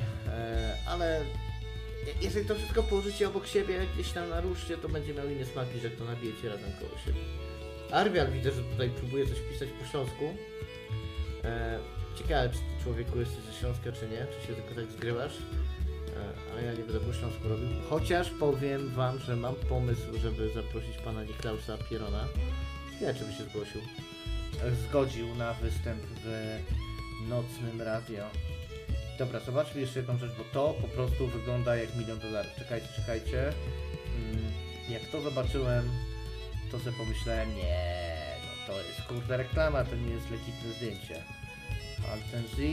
jeżeli to wszystko położycie obok siebie, gdzieś tam na ruszcie, to będzie miał inny smak, niż jak to nabijecie razem koło siebie. Arwial widzę, że tutaj próbuje coś pisać po śląsku. Ciekawe, czy ty, człowieku, jesteś ze Śląska, czy nie, czy się tylko tak zgrywasz. Ale ja nie będę po śląsku robił. Chociaż powiem wam, że mam pomysł, żeby zaprosić pana Niklausa Pierona. Nie wiem, czy by się zgodził na występ w nocnym radio. Dobra, zobaczmy jeszcze jedną rzecz, bo to po prostu wygląda jak $1 000 000. Czekajcie. Jak to zobaczyłem, to sobie pomyślałem, nie, no to jest kurde reklama, to nie jest legitne zdjęcie. Alt Z.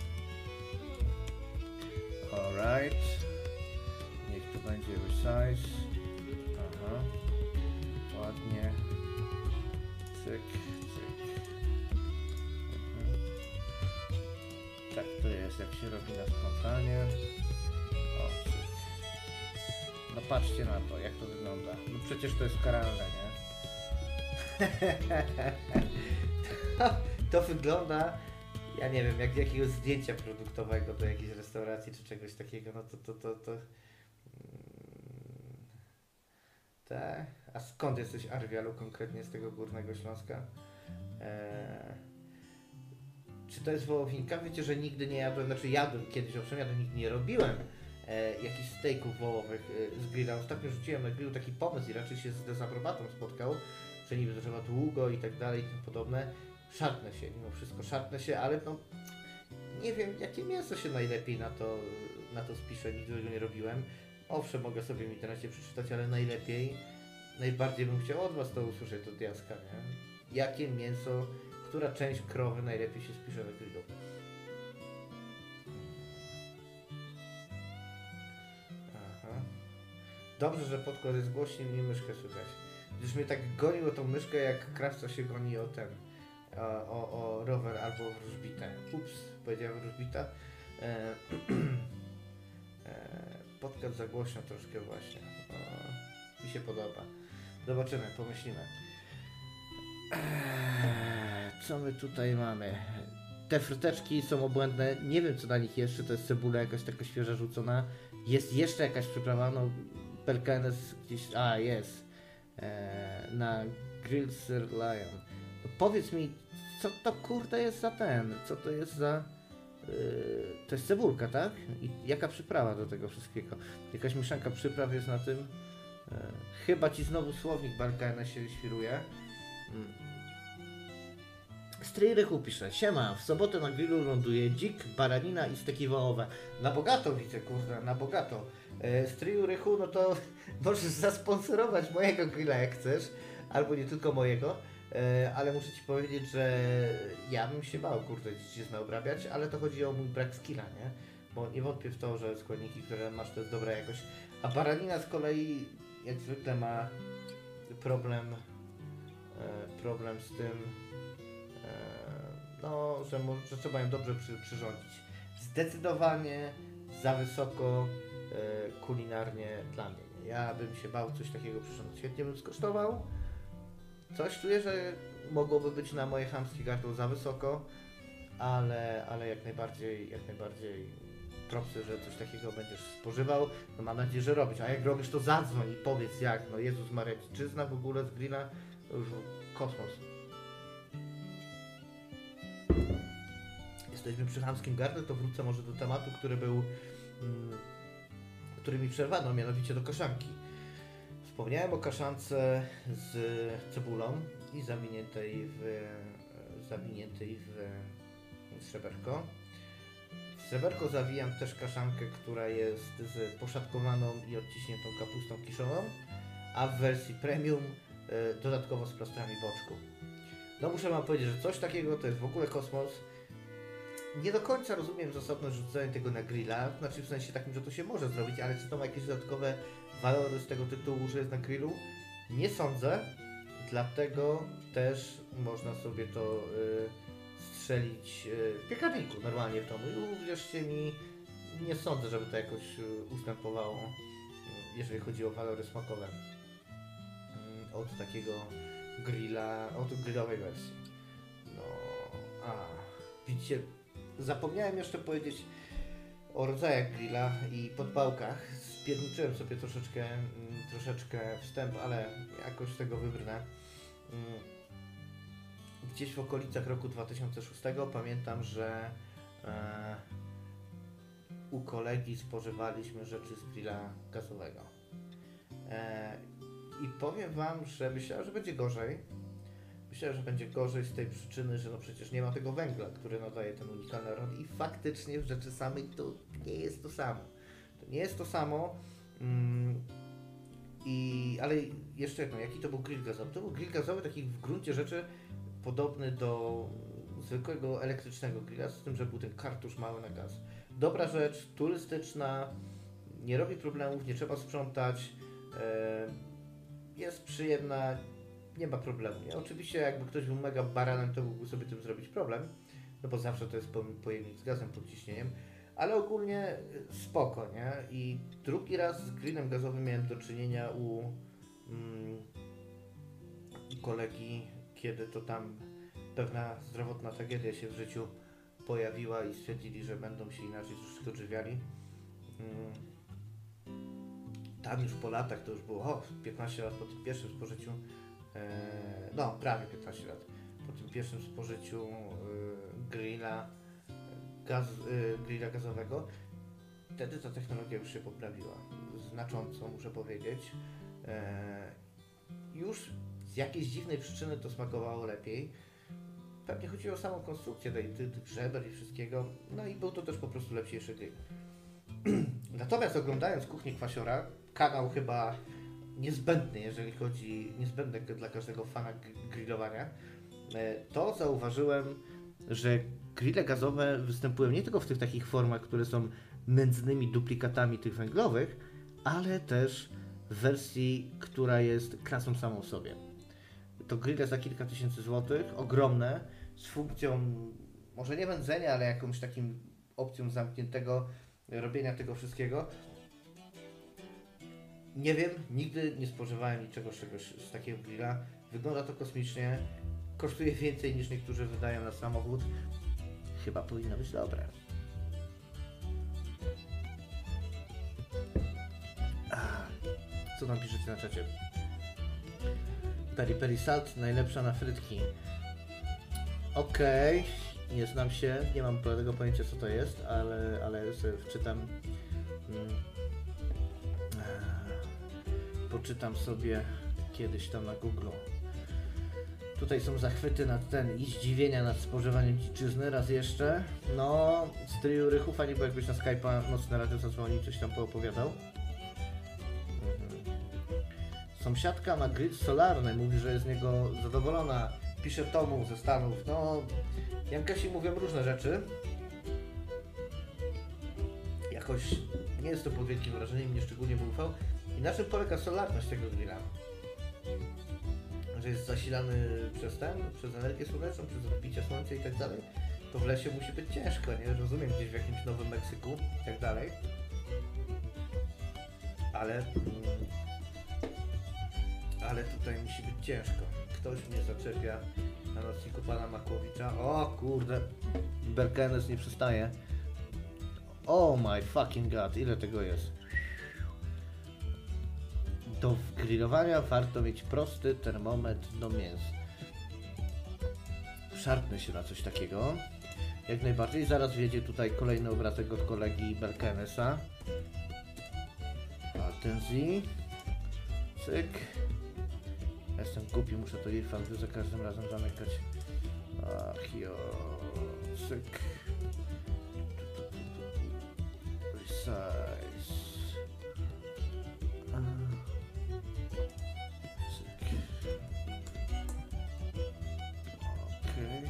Alright. Niech tu będzie resize. Aha. Ładnie. Cyk, cyk. Tak to jest, jak się robi na spontanie. O, cyk. No patrzcie na to, jak to wygląda. No przecież to jest karalne, nie? To wygląda, ja nie wiem, jak jakiegoś zdjęcia produktowego do jakiejś restauracji czy czegoś takiego, no to... Tak. A skąd jesteś, Arwialu, konkretnie z tego Górnego Śląska? Czy to jest wołowinka? Wiecie, że nigdy nie jadłem, znaczy jadłem kiedyś, owszem, nigdy nie robiłem jakichś steaków wołowych z grilla. Ostatnio rzuciłem na grillu taki pomysł i raczej się z dezaprobatą spotkał, że niby to trzeba długo i tak dalej i tym podobne. Szarpnę się, mimo wszystko szarpnę się, ale no nie wiem, jakie mięso się najlepiej na to spisze, nigdy tego nie robiłem. Owszem, mogę sobie w internecie przeczytać, ale najbardziej bym chciał od was to usłyszeć, od Jacka, nie? Jakie mięso, która część krowy najlepiej się spisze na grillu? Aha. Dobrze, że podkład jest głośniej, mnie myszkę słychać. Gdyż mnie tak gonił o tą myszkę, jak krawca się goni o ten, o rower albo wróżbitę. Ups, powiedziałem wróżbita. Podkład za głośno troszkę właśnie. Mi się podoba. Zobaczymy, pomyślimy. Co my tutaj mamy? Te fryteczki są obłędne. Nie wiem, co na nich jest. Czy to jest cebula jakaś taka świeża rzucona. Jest jeszcze jakaś przyprawa. No, PLKNS gdzieś... A, jest. Na Grilled Sirloin. No, powiedz mi, co to kurde jest za ten? Co to jest za... to jest cebulka, tak? I jaka przyprawa do tego wszystkiego? Jakaś mieszanka przypraw jest na tym? Chyba ci znowu słownik PLKNS się świruje. Stryj Rychu pisze: siema, w sobotę na grillu ląduje dzik, baranina i steki wołowe. Na bogato widzę, kurde, na bogato. Stryju Rychu, no to możesz zasponsorować mojego grilla jak chcesz, albo nie tylko mojego, ale muszę Ci powiedzieć, że ja bym się bał, kurde, dziczyznę obrabiać, ale to chodzi o mój brak skilla, nie? Bo nie wątpię w to, że składniki, które masz, to jest dobra jakość, a baranina z kolei, jak zwykle, ma problem z tym, no, że trzeba ją dobrze przyrządzić. Zdecydowanie za wysoko kulinarnie dla mnie. Ja bym się bał coś takiego przyrządzić. Chętnie bym skosztował. Coś czuję, że mogłoby być na moje chamskie gardło za wysoko, ale jak najbardziej propsy, że coś takiego będziesz spożywał. No mam nadzieję, że robisz. A jak robisz, to zadzwoń i powiedz jak. No Jezus Maria, dziczyzna w ogóle z grilla to już kosmos. Jesteśmy przy chamskim gardle, to wrócę może do tematu, który mi przerwano, mianowicie do kaszanki. Wspomniałem o kaszance z cebulą i zawiniętej w sreberko. W sreberko zawijam też kaszankę, która jest z poszatkowaną i odciśniętą kapustą kiszoną, a w wersji premium dodatkowo z plastrami boczku. No muszę wam powiedzieć, że coś takiego to jest w ogóle kosmos. Nie do końca rozumiem zasadność rzucenia tego na grilla, znaczy w sensie takim, że to się może zrobić, ale czy to ma jakieś dodatkowe walory z tego tytułu, że jest na grillu? Nie sądzę, dlatego też można sobie to strzelić w piekarniku normalnie w domu i uwierzcie mi, nie sądzę, żeby to jakoś ustępowało, jeżeli chodzi o walory smakowe od takiego grilla, od grillowej wersji. No, widzicie, zapomniałem jeszcze powiedzieć o rodzajach grilla i podpałkach. Spierniczyłem sobie troszeczkę wstęp, ale jakoś z tego wybrnę. Gdzieś w okolicach roku 2006 pamiętam, że u kolegi spożywaliśmy rzeczy z grilla gazowego. I powiem wam, że myślałem, że będzie gorzej. Myślałem, że będzie gorzej z tej przyczyny, że no przecież nie ma tego węgla, który nadaje ten unikalny aromat i faktycznie w rzeczy samej to nie jest to samo. To nie jest to samo. Ale jeszcze jedno, jaki to był grill gazowy? To był grill gazowy taki w gruncie rzeczy podobny do zwykłego elektrycznego grilla, z tym, że był ten kartusz mały na gaz. Dobra rzecz, turystyczna, nie robi problemów, nie trzeba sprzątać, jest przyjemna, nie ma problemu. Nie? Oczywiście jakby ktoś był mega baranem, to mógłby sobie tym zrobić problem, no bo zawsze to jest pojemnik z gazem pod ciśnieniem, ale ogólnie spoko, nie? I drugi raz z grillem gazowym miałem do czynienia u kolegi, kiedy to tam pewna zdrowotna tragedia się w życiu pojawiła i stwierdzili, że będą się inaczej troszeczkę odżywiali. Tam już po latach, to już było 15 lat po tym pierwszym spożyciu, no prawie 15 lat po tym pierwszym spożyciu grilla gazowego. Wtedy ta technologia już się poprawiła znacząco, muszę powiedzieć. Już z jakiejś dziwnej przyczyny to smakowało lepiej. Pewnie chodziło o samą konstrukcję tych żeber i wszystkiego, no i był to też po prostu lepszy grill. Natomiast oglądając Kuchnię Kwasiora, kanał chyba niezbędny, jeżeli chodzi, niezbędny dla każdego fana grillowania, to zauważyłem, że grille gazowe występują nie tylko w tych takich formach, które są nędznymi duplikatami tych węglowych, ale też w wersji, która jest klasą samą w sobie. To grille za kilka tysięcy złotych, ogromne, z funkcją, może nie wędzenia, ale jakąś takim opcją zamkniętego robienia tego wszystkiego. Nie wiem, nigdy nie spożywałem niczego z takiego grilla. Wygląda to kosmicznie, kosztuje więcej niż niektórzy wydają na samochód. Chyba powinno być dobre. Co tam piszecie na czacie? Peri Peri Salt, najlepsza na frytki. Okej, nie znam się, nie mam tego pojęcia co to jest, ale sobie wczytam. Poczytam sobie kiedyś tam na Google. Tutaj są zachwyty i zdziwienia nad spożywaniem dziczyzny, raz jeszcze. No, stryju Rychu, fajnie było jakbyś na Skype'a nocne radio zadzwonił, coś tam poopowiadał. Sąsiadka ma grill solarny, mówi, że jest z niego zadowolona. Pisze Tomu ze Stanów. No, Jankasi mówią różne rzeczy. Jakoś nie jest to pod wielkim wrażeniem, mnie szczególnie ufał. I na czym polega solarność tego grilla? Że jest zasilany przez energię słoneczną, przez odbicie słońca i tak dalej. To w lesie musi być ciężko, nie? Rozumiem, gdzieś w jakimś Nowym Meksyku i tak dalej. Ale tutaj musi być ciężko. Ktoś mnie zaczepia na nocniku pana Makłowicza. O kurde, Berkenes nie przystaje. Oh my fucking god, ile tego jest? Do grillowania warto mieć prosty termometr do mięs. Szarpnę się na coś takiego. Jak najbardziej. Zaraz wjedzie tutaj kolejny obrazek od kolegi Berkenesa. Attencji. Cyk. Jestem głupi, muszę to Irfan za każdym razem zamykać. Ach jo. Cyk. Resize. Cyk. Okej.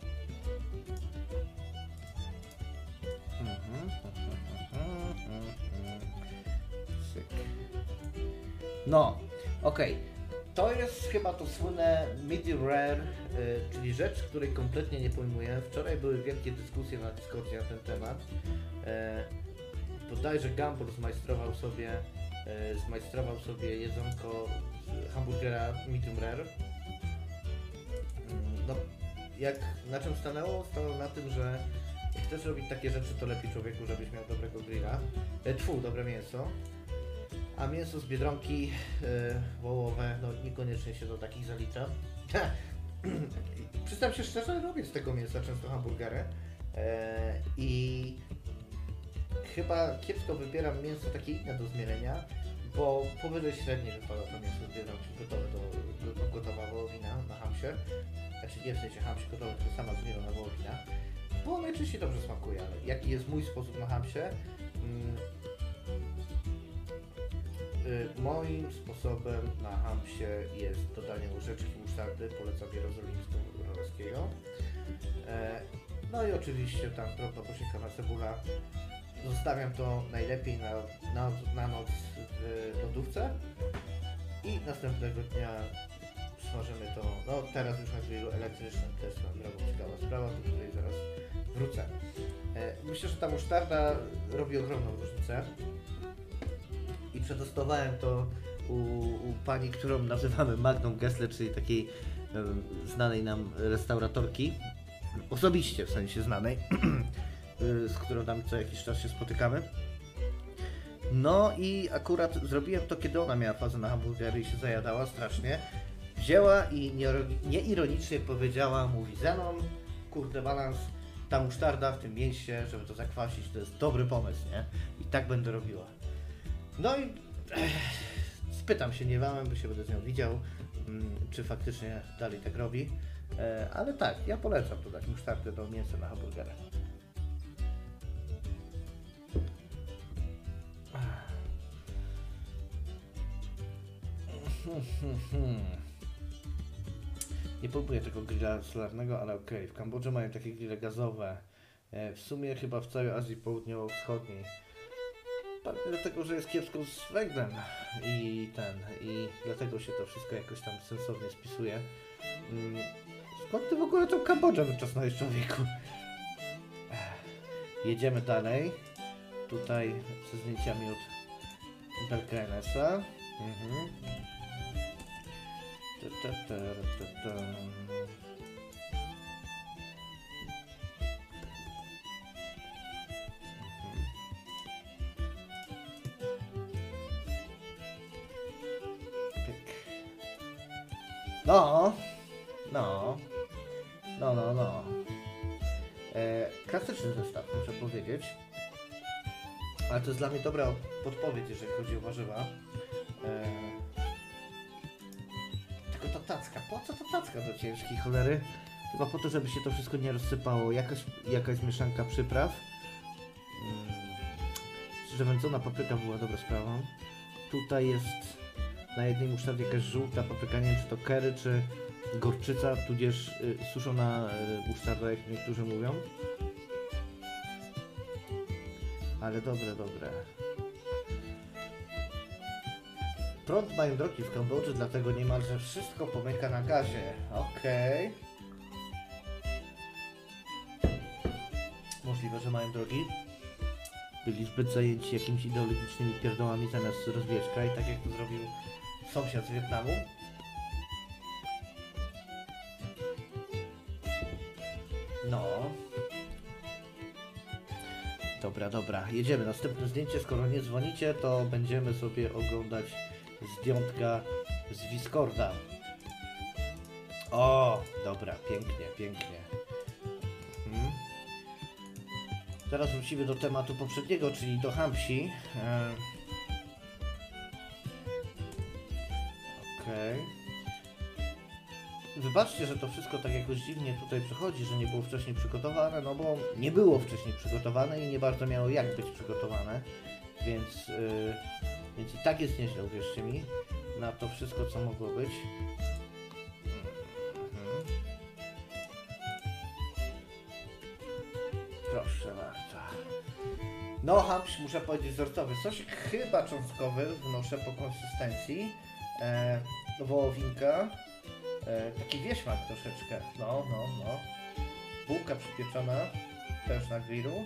Cyk. No, okej. To jest chyba to słynne medium rare, czyli rzecz, której kompletnie nie pojmuję. Wczoraj były wielkie dyskusje na Discordzie na ten temat. Bodajże Gambor zmajstrował sobie jedzonko hamburgera medium rare. No, na czym stanęło? Stanęło na tym, że jak chcesz robić takie rzeczy, to lepiej człowieku, żebyś miał dobrego grilla. Dobre mięso. A mięso z Biedronki wołowe, no niekoniecznie się do takich zalicza. Przyznam się szczerze, robię z tego mięsa często hamburgery. I chyba kiepsko wybieram mięso takie inne do zmielenia, bo powyżej średniej wypada to mięso z Biedronki gotowe gotowa wołowina na hamsie. Znaczy nie w sensie hamsie gotowe, tylko sama zmielona wołowina. Bo najczęściej dobrze smakuje, ale jaki jest mój sposób na hamsie? Moim sposobem na hamsie jest dodanie łyżeczki musztardy, polecam jerozolimską Rolskiego. No i oczywiście tam drobno posiekana cebula. Zostawiam to najlepiej na noc w lodówce i następnego dnia smażymy to, no teraz już na grillu elektrycznym, to jest na drogą ciekawa sprawa, do której zaraz wrócę. Myślę, że ta musztarda robi ogromną różnicę. I przetestowałem to u pani, którą nazywamy Magdą Gessler, czyli takiej znanej nam restauratorki. Osobiście, w sensie znanej, z którą tam co jakiś czas się spotykamy. No i akurat zrobiłem to, kiedy ona miała fazę na hamburgery i się zajadała strasznie. Wzięła i nieironicznie powiedziała, mówi: Zenon, kurde balans, ta musztarda w tym mięsie, żeby to zakwasić, to jest dobry pomysł, nie? I tak będę robiła. No i spytam się niebawem, bo się będę z nią widział, czy faktycznie dalej tak robi. Ale tak, ja polecam dodać musztardę do mięsa na hamburgerach. Nie próbuję tego grilla solarnego, ale okej. W Kambodży mają takie grille gazowe. W sumie chyba w całej Azji Południowo-Wschodniej. Pewnie dlatego, że jest kiepsko z węglem i dlatego się to wszystko jakoś tam sensownie spisuje. Skąd ty w ogóle tą Kambodżę wyczasnąłeś, człowieku? Jedziemy dalej. Tutaj ze zdjęciami od Berkenesa. No. Klasyczny zestaw, muszę powiedzieć. Ale to jest dla mnie dobra podpowiedź, jeżeli chodzi o warzywa. Tylko ta tacka. Po co ta tacka do ciężkiej cholery? Chyba po to, żeby się to wszystko nie rozsypało. Jakaś mieszanka przypraw. Szczerze, wędzona papryka była dobrą sprawą. Tutaj jest na jednej musztardzie jakaś żółta papryka, nie wiem czy to curry, czy gorczyca, tudzież suszona musztarda, jak niektórzy mówią. Ale dobre. Prąd mają drogi w Kambodży, dlatego niemalże wszystko pomyka na gazie. Okej. Możliwe, że mają drogi. Byli zbyt zajęci jakimiś ideologicznymi pierdołami zamiast rozwijać kraj, tak jak to zrobił sąsiad z Wietnamu. No. Dobra. Jedziemy. Następne zdjęcie. Skoro nie dzwonicie, to będziemy sobie oglądać zdjętka z Discorda. O, dobra. Pięknie. Teraz wrócimy do tematu poprzedniego, czyli do Hampsi. Okej. Wybaczcie, że to wszystko tak jakoś dziwnie tutaj przechodzi, że nie było wcześniej przygotowane, no bo nie było wcześniej przygotowane i nie bardzo miało jak być przygotowane, więc i tak jest nieźle, uwierzcie mi, na to wszystko, co mogło być. Proszę bardzo. No, Hampś, muszę powiedzieć, wzorcowy. Sosik chyba cząstkowy, wnoszę po konsystencji. Wołowinka. Taki wieśmak troszeczkę. No. Bułka przypieczona. Też na grillu.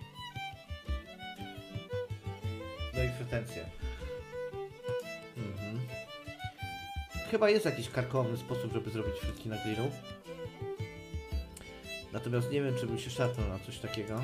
No i frytencje. Chyba jest jakiś karkołomny sposób, żeby zrobić frytki na grillu. Natomiast nie wiem, czy bym się szarpnął na coś takiego.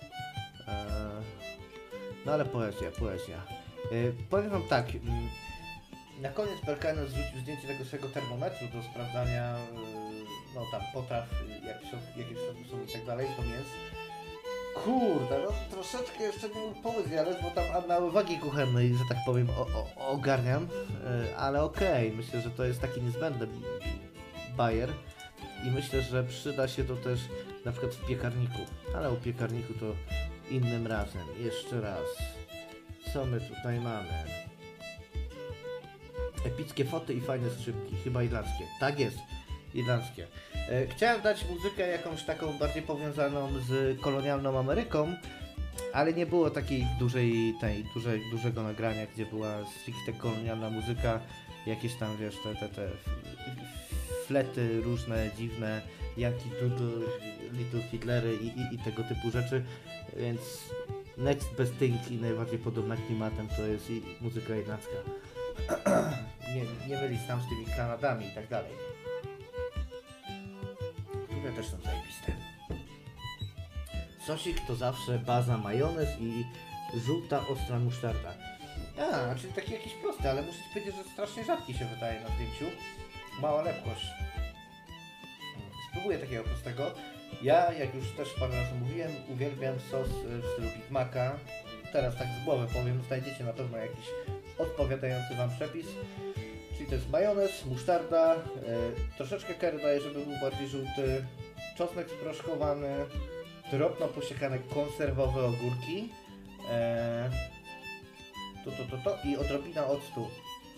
No ale poezja. Powiem wam tak. Na koniec Berkane zrzucił zdjęcie tego swojego termometru do sprawdzania no tam potraw, jakie w środku są i tak dalej, to mięs. Kurde, no troszeczkę jeszcze nie był poezji, ale bo tam na wagi kuchennej, że tak powiem, ogarniam. Ale okej, myślę, że to jest taki niezbędny bajer. I myślę, że przyda się to też na przykład w piekarniku. Ale o piekarniku to innym razem. Jeszcze raz. Co my tutaj mamy? Epickie foty i fajne skrzypki. Chyba irlandzkie. Tak jest. Irlandzkie. Chciałem dać muzykę jakąś taką bardziej powiązaną z kolonialną Ameryką, ale nie było takiej dużego nagrania, gdzie była stricte kolonialna muzyka. Jakieś tam, wiesz, te flety różne, dziwne, Yankee Doodle, Little Fiddlery i tego typu rzeczy, więc next best thing i najbardziej podobna klimatem to jest i muzyka irlandzka. nie mylić tam z tymi Kanadami i tak dalej, które też są zajebiste. Sosik to zawsze baza majonez i żółta ostra musztarda. Czyli taki jakiś prosty, ale muszę ci powiedzieć, że strasznie rzadki się wydaje na zdjęciu. Mała lepkość. Spróbuję takiego prostego. Ja, jak już też parę razy mówiłem, uwielbiam sos w stylu Big Maca. Teraz tak z głowy powiem, znajdziecie na pewno jakiś odpowiadający wam przepis. Czyli to jest majonez, musztarda, troszeczkę curry daję, żeby był bardziej żółty, czosnek sproszkowany, drobno posiekane konserwowe ogórki, i odrobina octu,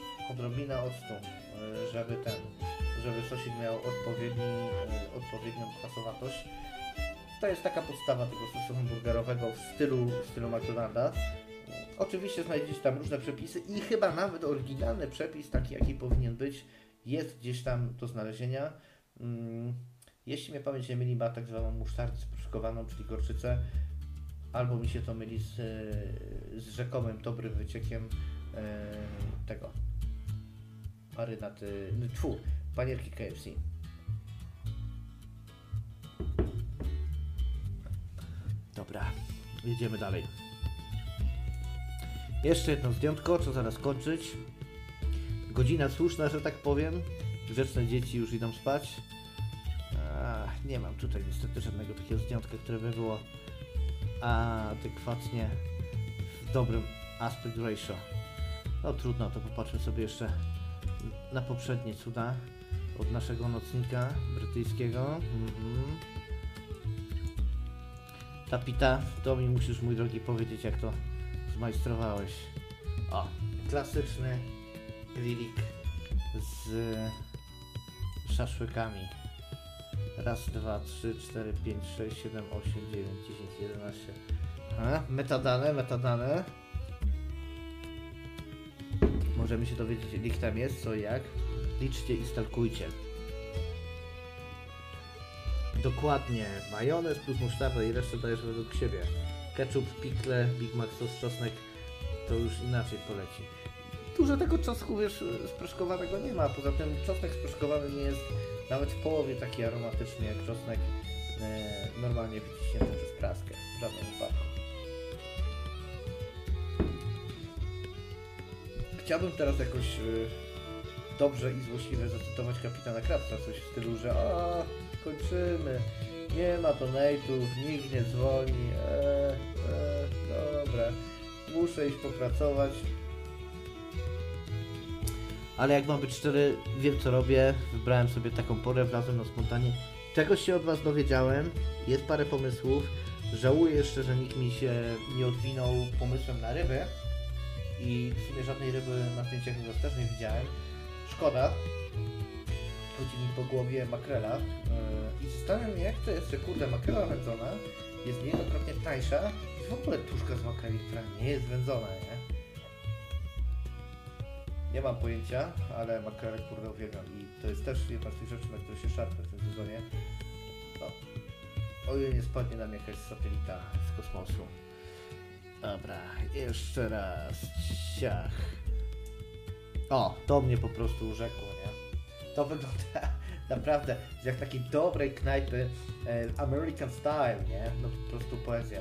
żeby sosik miał odpowiednią kwasowatość. To jest taka podstawa tego sosu hamburgerowego w stylu McDonalda. Oczywiście znajdziecie tam różne przepisy i chyba nawet oryginalny przepis, taki jaki powinien być, jest gdzieś tam do znalezienia. Jeśli mnie pamięć nie myli, ma tak zwaną musztardę sproszkowaną, czyli gorczycę, albo mi się to myli z rzekomym dobrym wyciekiem tego panierki KFC. Dobra, jedziemy dalej. Jeszcze jedno zdjętko, co zaraz kończyć. Godzina słuszna, że tak powiem. Grzeczne dzieci już idą spać. Nie mam tutaj niestety żadnego takiego zdjętka, które by było adekwatnie w dobrym aspect ratio. No trudno, to popatrzmy sobie jeszcze na poprzednie cuda od naszego nocnika brytyjskiego. Tapita, to mi musisz, mój drogi, powiedzieć, jak to zmajstrowałeś. O, klasyczny grillik z szaszłykami. Raz, 2, 3, 4, 5, 6, 7, 8, 9, 10, 11. Aha, metadane. Możemy się dowiedzieć, ile ich tam jest, co i jak. Liczcie i stalkujcie. Dokładnie. Majonez plus musztarda i resztę dajesz według siebie. Ketchup, pickle, Big Mac, sos, czosnek, to już inaczej poleci. Dużo tego czosnku, wiesz, sproszkowanego nie ma. Poza tym czosnek sproszkowany nie jest nawet w połowie taki aromatyczny jak czosnek normalnie wyciśnięty przez praskę. W żadnym wypadku. Chciałbym teraz jakoś dobrze i złośliwie zacytować kapitana Krabsa, coś w stylu, że kończymy, nie ma donate'ów, nikt nie dzwoni, dobra, muszę iść popracować. Ale jak mam być szczery, wiem co robię, wybrałem sobie taką porę, wlazłem na spontanie. Czegoś się od was dowiedziałem, jest parę pomysłów, żałuję jeszcze, że nikt mi się nie odwinął pomysłem na ryby. I w sumie żadnej ryby na zdjęciach też nie widziałem. Szkoda. Chodzi mi po głowie makrela. I zastanawiam się, jak to jest, że kurde, makrela wędzona jest niejednokrotnie tańsza niż w ogóle tuszka z makreli, która nie jest wędzona, nie? Nie mam pojęcia, ale makrele kurde uwielbiam i to jest też jedna z tych rzeczy, na które się szarpę w tym sezonie. No, o ile nie spadnie nam jakaś satelita z kosmosu. Dobra, jeszcze raz. Ciach. O, to mnie po prostu urzekło, nie? To wygląda naprawdę jak takiej dobrej knajpy American Style, nie? No po prostu poezja.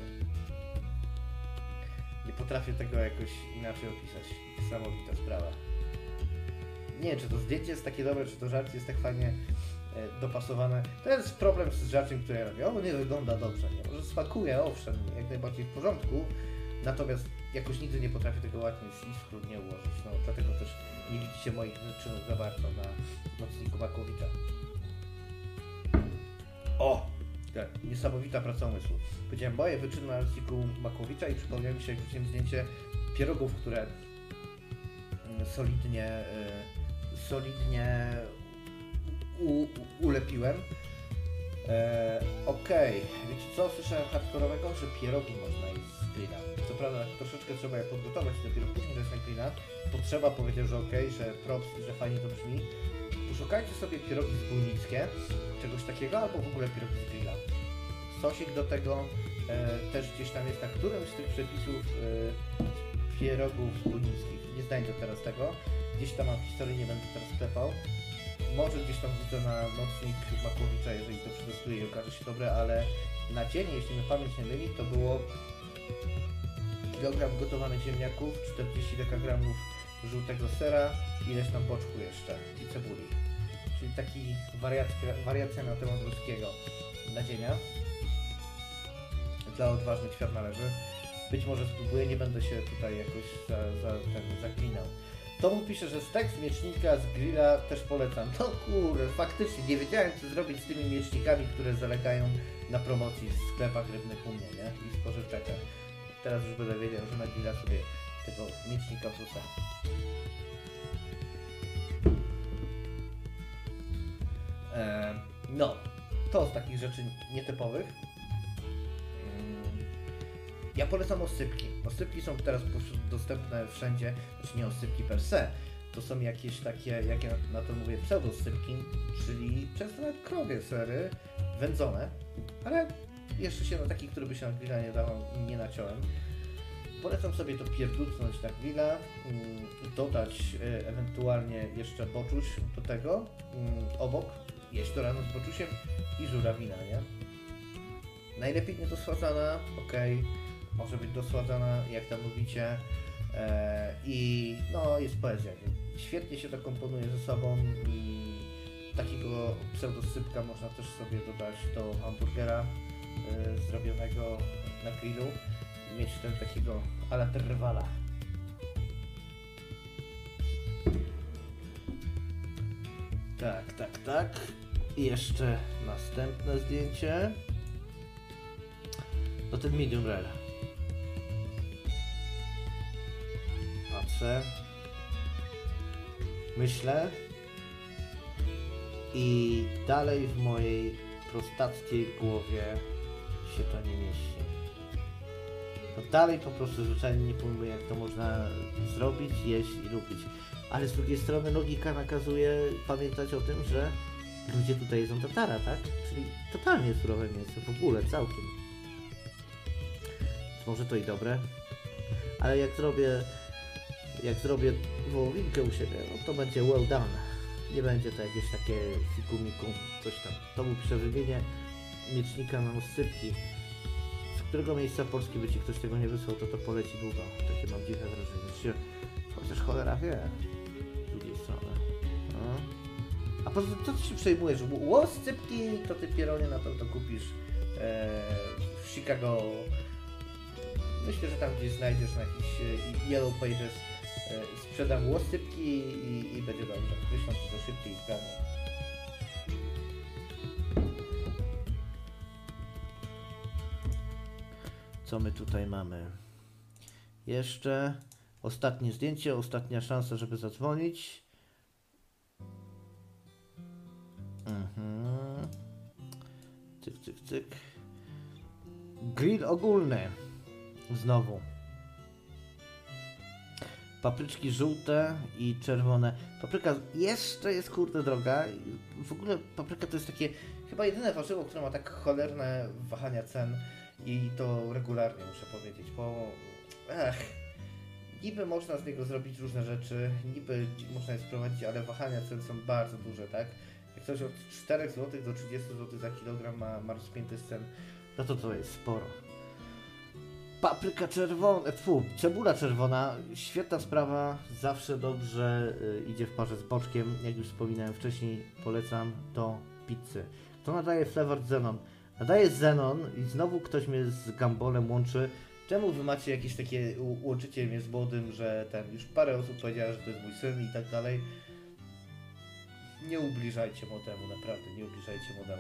Nie potrafię tego jakoś inaczej opisać. Niesamowita sprawa. Nie wiem, czy to zdjęcie jest takie dobre, czy to żarcie jest tak fajnie dopasowane. To jest problem z żarciem, które ja robię. On nie wygląda dobrze, nie? Może smakuje, owszem, jak najbardziej w porządku. Natomiast jakoś nigdy nie potrafię tego ładnie i schludnie ułożyć. No dlatego też nie widzicie moich wyczynów za bardzo na nocniku Makłowicza. O! Tak, niesamowita praca umysłu. Powiedziałem moje wyczyny na nocniku Makłowicza i przypomniało mi się, jak wrzuciłem zdjęcie pierogów, które solidnie ulepiłem. Okej, wiecie co? Słyszałem hardkorowego, że pierogi można jeść z grilla. Co prawda troszeczkę trzeba je podgotować, dopiero później dać na grilla. Potrzeba powiedział, że okej, że props, że fajnie to brzmi. Poszukajcie sobie pierogi zbójnickie, czegoś takiego, albo w ogóle pierogi z grilla. Sosik do tego też gdzieś tam jest na którymś z tych przepisów pierogów zbójnickich. Nie znajdę teraz tego. Gdzieś tam mam historię, nie będę teraz klepał. Może gdzieś tam widzę na nocnik Makłowicza, jeżeli to przetestuję i okaże się dobre, ale na dzień, jeśli mnie pamięć nie myli, to było kilogram gotowanych ziemniaków, 40 dekagramów żółtego sera, ileś tam boczku jeszcze i cebuli. Czyli taki wariacja na temat ruskiego nadzienia. Dla odważnych świat należy. Być może spróbuję, nie będę się tutaj jakoś zaklinał. Tomu pisze, że stek z miecznika z grilla też polecam. No kurde, faktycznie nie wiedziałem, co zrobić z tymi miecznikami, które zalegają na promocji w sklepach rybnych u mnie, nie? I spożywczakach. Teraz już będę wiedział, że na grilla sobie tego miecznika wrzucę. No, to z takich rzeczy nietypowych. Ja polecam osypki. Osypki są teraz dostępne wszędzie, znaczy nie osypki per se, to są jakieś takie, jak ja na to mówię, pseudosypki, czyli często nawet krowie sery wędzone, ale jeszcze się na takich, które by się na grilla nie dało, nie naciąłem. Polecam sobie to pierdutnąć na grilla, dodać ewentualnie jeszcze boczuś do tego, obok, jeść to rano z boczusiem i żurawina, nie? Najlepiej nie dosładzana, okej. Może być dosładzana, jak tam mówicie, i no jest poezja. Świetnie się to komponuje ze sobą. Takiego pseudosypka można też sobie dodać do hamburgera zrobionego na grillu i mieć ten takiego a la terwala. Tak. I jeszcze następne zdjęcie. To ten medium rare. Patrzę. myślę i dalej w mojej prostackiej głowie się to nie mieści. No dalej po prostu zwyczajnie nie pojmuję, jak to można zrobić, jeść i lubić. Ale z drugiej strony logika nakazuje pamiętać o tym, że ludzie tutaj jedzą tatara, tak? Czyli totalnie surowe mięso, w ogóle, całkiem. Może to i dobre, ale jak zrobię wołowinkę u siebie, no to będzie well done. Nie będzie to jakieś takie fikumikum, coś tam. To mu pisze wymienię miecznika na oscypki. Z którego miejsca Polski by ci ktoś tego nie wysłał, to poleci długo. Takie mam dziwne wrażenie. Chociaż cholera wie. Z drugiej strony. No. A poza tym, co ty się przejmujesz? Oscypki to ty pieronie na pewno kupisz w Chicago. Myślę, że tam gdzieś znajdziesz na jakichś Yellow Pages. Sprzedam łosypki i będzie dobrze. Wyślą ci to szybciej i sprawniej. Co my tutaj mamy? Jeszcze ostatnie zdjęcie, ostatnia szansa, żeby zadzwonić. Cyk, cyk, cyk. Grill ogólny. Znowu. Papryczki żółte i czerwone. Papryka jeszcze jest kurde droga. W ogóle papryka to jest takie chyba jedyne warzywo, które ma tak cholerne wahania cen i to regularnie, muszę powiedzieć, bo niby można z niego zrobić różne rzeczy, niby można je sprowadzić, ale wahania cen są bardzo duże, tak? Jak coś od 4 zł do 30 zł za kilogram ma rozpięty z cen, no to jest sporo. Papryka czerwona, cebula czerwona, świetna sprawa, zawsze dobrze idzie w parze z boczkiem, jak już wspominałem wcześniej, polecam do pizzy. Kto nadaje Flavored Xenon? Nadaje Xenon i znowu ktoś mnie z Gambolem łączy. Czemu wy macie jakieś takie, łączycie mnie z młodym, że już parę osób powiedziała, że to jest mój syn i tak dalej. Nie ubliżajcie młodemu, naprawdę, nie ubliżajcie młodemu.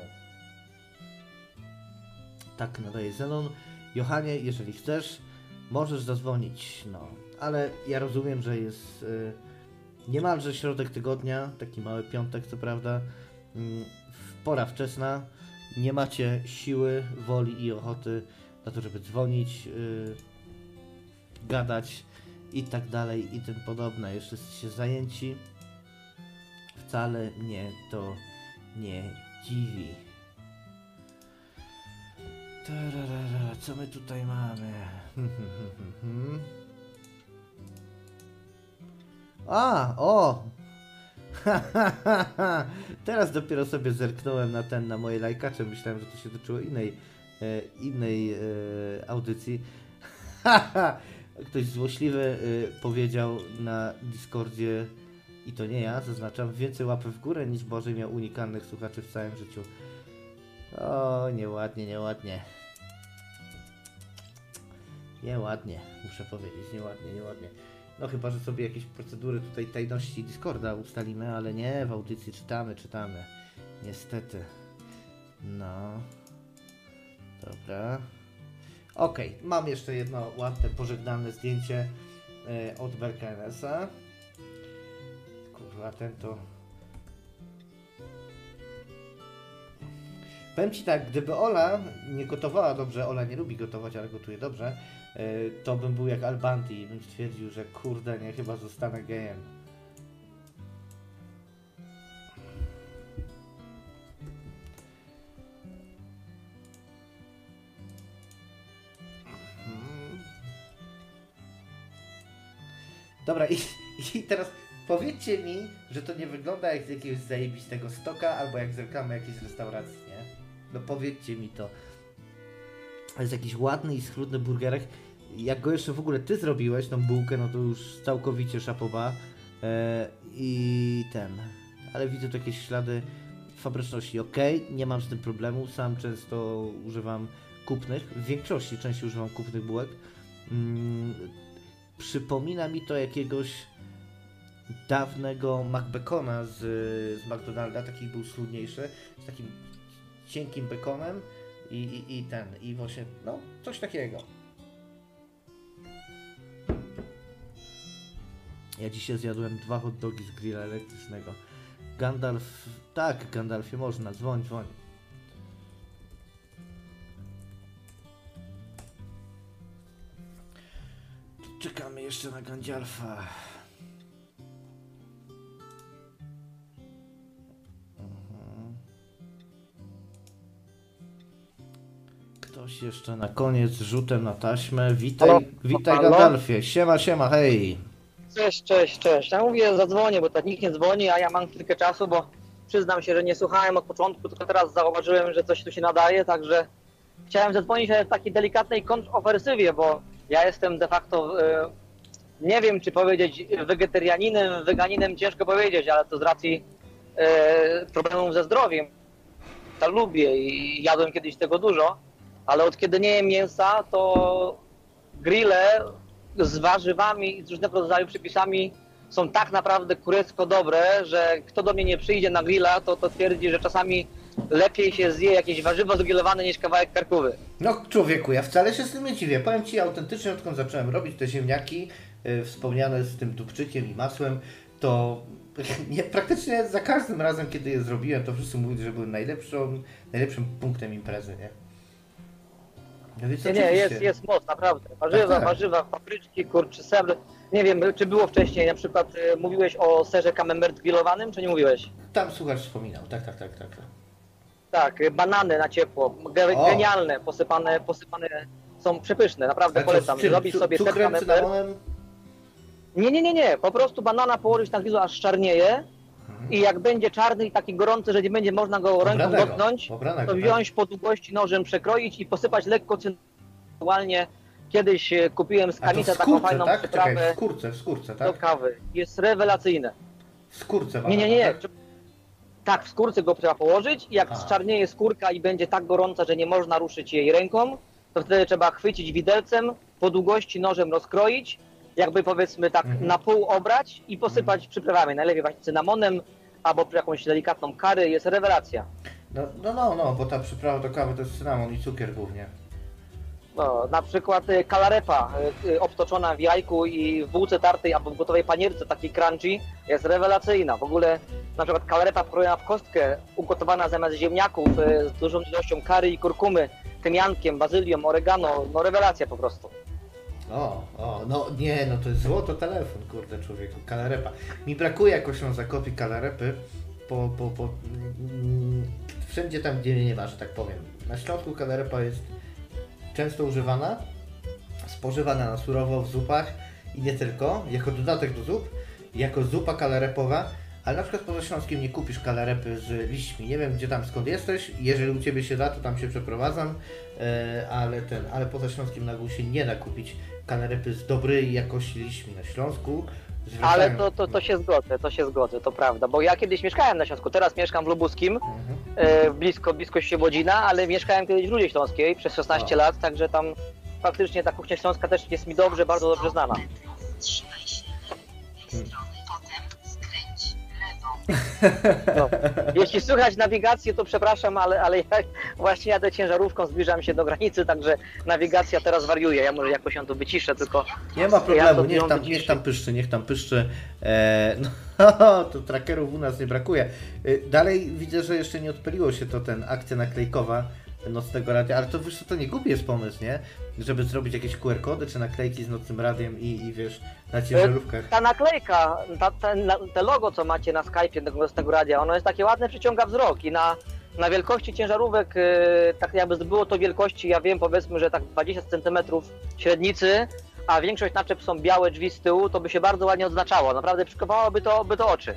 Tak, nadaje Xenon. Johanie, jeżeli chcesz, możesz zadzwonić, no. Ale ja rozumiem, że jest niemalże środek tygodnia, taki mały piątek, co prawda, pora wczesna, nie macie siły, woli i ochoty na to, żeby dzwonić, gadać i tak dalej i tym podobne. Jeszcze jesteście zajęci. Wcale mnie to nie dziwi. Tararara, co my tutaj mamy? Teraz dopiero sobie zerknąłem na moje lajkacze. Myślałem, że to się dotyczyło innej audycji. Ktoś złośliwy powiedział na Discordzie, i to nie ja, zaznaczam, więcej łapy w górę niż Bożej miał unikalnych słuchaczy w całym życiu. O, nieładnie, nieładnie. Nieładnie, muszę powiedzieć, nieładnie. No chyba, że sobie jakieś procedury tutaj tajności Discorda ustalimy, ale nie, w audycji czytamy. Niestety. No. Dobra. Okej, mam jeszcze jedno ładne, pożegnalne zdjęcie od BKNS-a. Kurwa, ten to... Powiem ci tak, gdyby Ola nie gotowała dobrze, Ola nie lubi gotować, ale gotuje dobrze, to bym był jak Albanti i bym stwierdził, że kurde, nie, chyba zostanę gejem. Dobra, i teraz powiedzcie mi, że to nie wygląda jak z jakiegoś zajebistego stoka albo jak z reklamy jakiejś restauracji, nie? No powiedzcie mi to. Jest jakiś ładny i schludny burgerek. Jak go jeszcze w ogóle ty zrobiłeś, tą bułkę, no to już całkowicie szapoba. Ale widzę tu jakieś ślady fabryczności. Okej, nie mam z tym problemu. Sam często używam kupnych. W większości częściej używam kupnych bułek. Przypomina mi to jakiegoś dawnego McBacona z McDonalda, taki był schludniejszy, z takim cienkim bekonem i właśnie, no, coś takiego. Ja dzisiaj zjadłem 2 hot dogi z grilla elektrycznego. Gandalf... Tak, Gandalfie można, dzwoń. Czekamy jeszcze na Gandalfa. Ktoś jeszcze na koniec z rzutem na taśmę. Witaj Halo? Gandalfie. Siema, hej. Cześć. Ja mówię, zadzwonię, bo tak nikt nie dzwoni, a ja mam chwilkę czasu, bo przyznam się, że nie słuchałem od początku, tylko teraz zauważyłem, że coś tu się nadaje, także chciałem zadzwonić w takiej delikatnej kontrowersywie, bo ja jestem de facto, nie wiem czy powiedzieć wegetarianinem, weganinem, ciężko powiedzieć, ale to z racji problemów ze zdrowiem. To lubię i jadłem kiedyś tego dużo, ale od kiedy nie jem mięsa, to grille z warzywami i z różnego rodzaju przepisami są tak naprawdę kurecko dobre, że kto do mnie nie przyjdzie na grilla, to twierdzi, że czasami lepiej się zje jakieś warzywo zgrillowane niż kawałek karkówy. No człowieku, ja wcale się z tym nie dziwię. Powiem Ci autentycznie, odkąd zacząłem robić te ziemniaki wspomniane z tym dupczykiem i masłem, to praktycznie za każdym razem, kiedy je zrobiłem, to wszyscy mówili, że były najlepszym punktem imprezy, nie? No więc Nie, jest moc, naprawdę. Warzywa, papryczki, kurczy, ser. Nie wiem, czy było wcześniej, na przykład mówiłeś o serze camembert grillowanym, czy nie mówiłeś? Tam słuchacz wspominał, tak. Tak, banany na ciepło, genialne, posypane są przepyszne, naprawdę polecam. Zrobić sobie ser cukrem, camembert. cynamonem? Nie, po prostu banana położyć na grillu, aż czarnieje i jak będzie czarny i taki gorący, że nie będzie można go ręką dotknąć, to wziąć po długości nożem, przekroić i posypać lekko cynamonicznie. Kiedyś kupiłem z Kamisa taką fajną przyprawę. Czekaj, w skórce, tak? Do kawy. Jest rewelacyjne. W skórce banana, Nie. Tak? Tak, w skórce go trzeba położyć i jak zczarnieje skórka i będzie tak gorąca, że nie można ruszyć jej ręką, to wtedy trzeba chwycić widelcem, po długości nożem rozkroić, jakby powiedzmy tak na pół obrać i posypać przyprawami. Najlepiej właśnie cynamonem albo jakąś delikatną curry, jest rewelacja. No, bo ta przyprawa do kawy to jest cynamon i cukier głównie. No, na przykład kalarepa obtoczona w jajku i w bułce tartej albo w gotowej panierce, takiej crunchy, jest rewelacyjna. W ogóle na przykład kalarepa pokrojona w kostkę, ugotowana zamiast ziemniaków z dużą ilością curry i kurkumy, tymiankiem, bazylią, oregano, no rewelacja po prostu. No to jest złoto telefon, kurde człowieku, kalarepa. Mi brakuje jakoś na Zakopie kalarepy, wszędzie tam, gdzie nie ma, że tak powiem. Na Śląsku kalarepa jest często używana, spożywana na surowo w zupach i nie tylko, jako dodatek do zup, jako zupa kalarepowa, ale na przykład poza Śląskiem nie kupisz kalarepy z liśćmi. Nie wiem gdzie tam skąd jesteś, jeżeli u Ciebie się da, to tam się przeprowadzam, ale poza Śląskiem na ogół się nie da kupić kalarepy z dobrej jakości liśćmi na Śląsku. Ale to się zgodzę, to prawda, bo ja kiedyś mieszkałem na Śląsku, teraz mieszkam w Lubuskim, blisko Świebodzina, ale mieszkałem kiedyś w Rudzie Śląskiej przez 16 lat, także tam faktycznie ta kuchnia śląska też jest mi bardzo dobrze znana. Trzymaj się lewej strony, potem skręć lewą. No. Jeśli słychać nawigację, to przepraszam, ale ja właśnie jadę ciężarówką, zbliżam się do granicy, także nawigacja teraz wariuje. Ja może jakoś ją tu wyciszę, tylko... Nie ma problemu, niech tam pyszczy. To trackerów u nas nie brakuje. Dalej widzę, że jeszcze nie odpaliło się to akcja naklejkowa Nocnego Radia, ale to wiesz, to nie głupi jest pomysł, nie? Żeby zrobić jakieś QR-kody czy naklejki z Nocnym Radiem i wiesz, na ciężarówkach. Ta naklejka, te logo, co macie na Skype'ie tego Nocnego Radia, ono jest takie ładne, przyciąga wzrok i na wielkości ciężarówek, tak jakby było to wielkości, ja wiem, powiedzmy, że tak 20 cm średnicy, a większość naczep są białe drzwi z tyłu, to by się bardzo ładnie odznaczało. Naprawdę przykowałoby to oczy.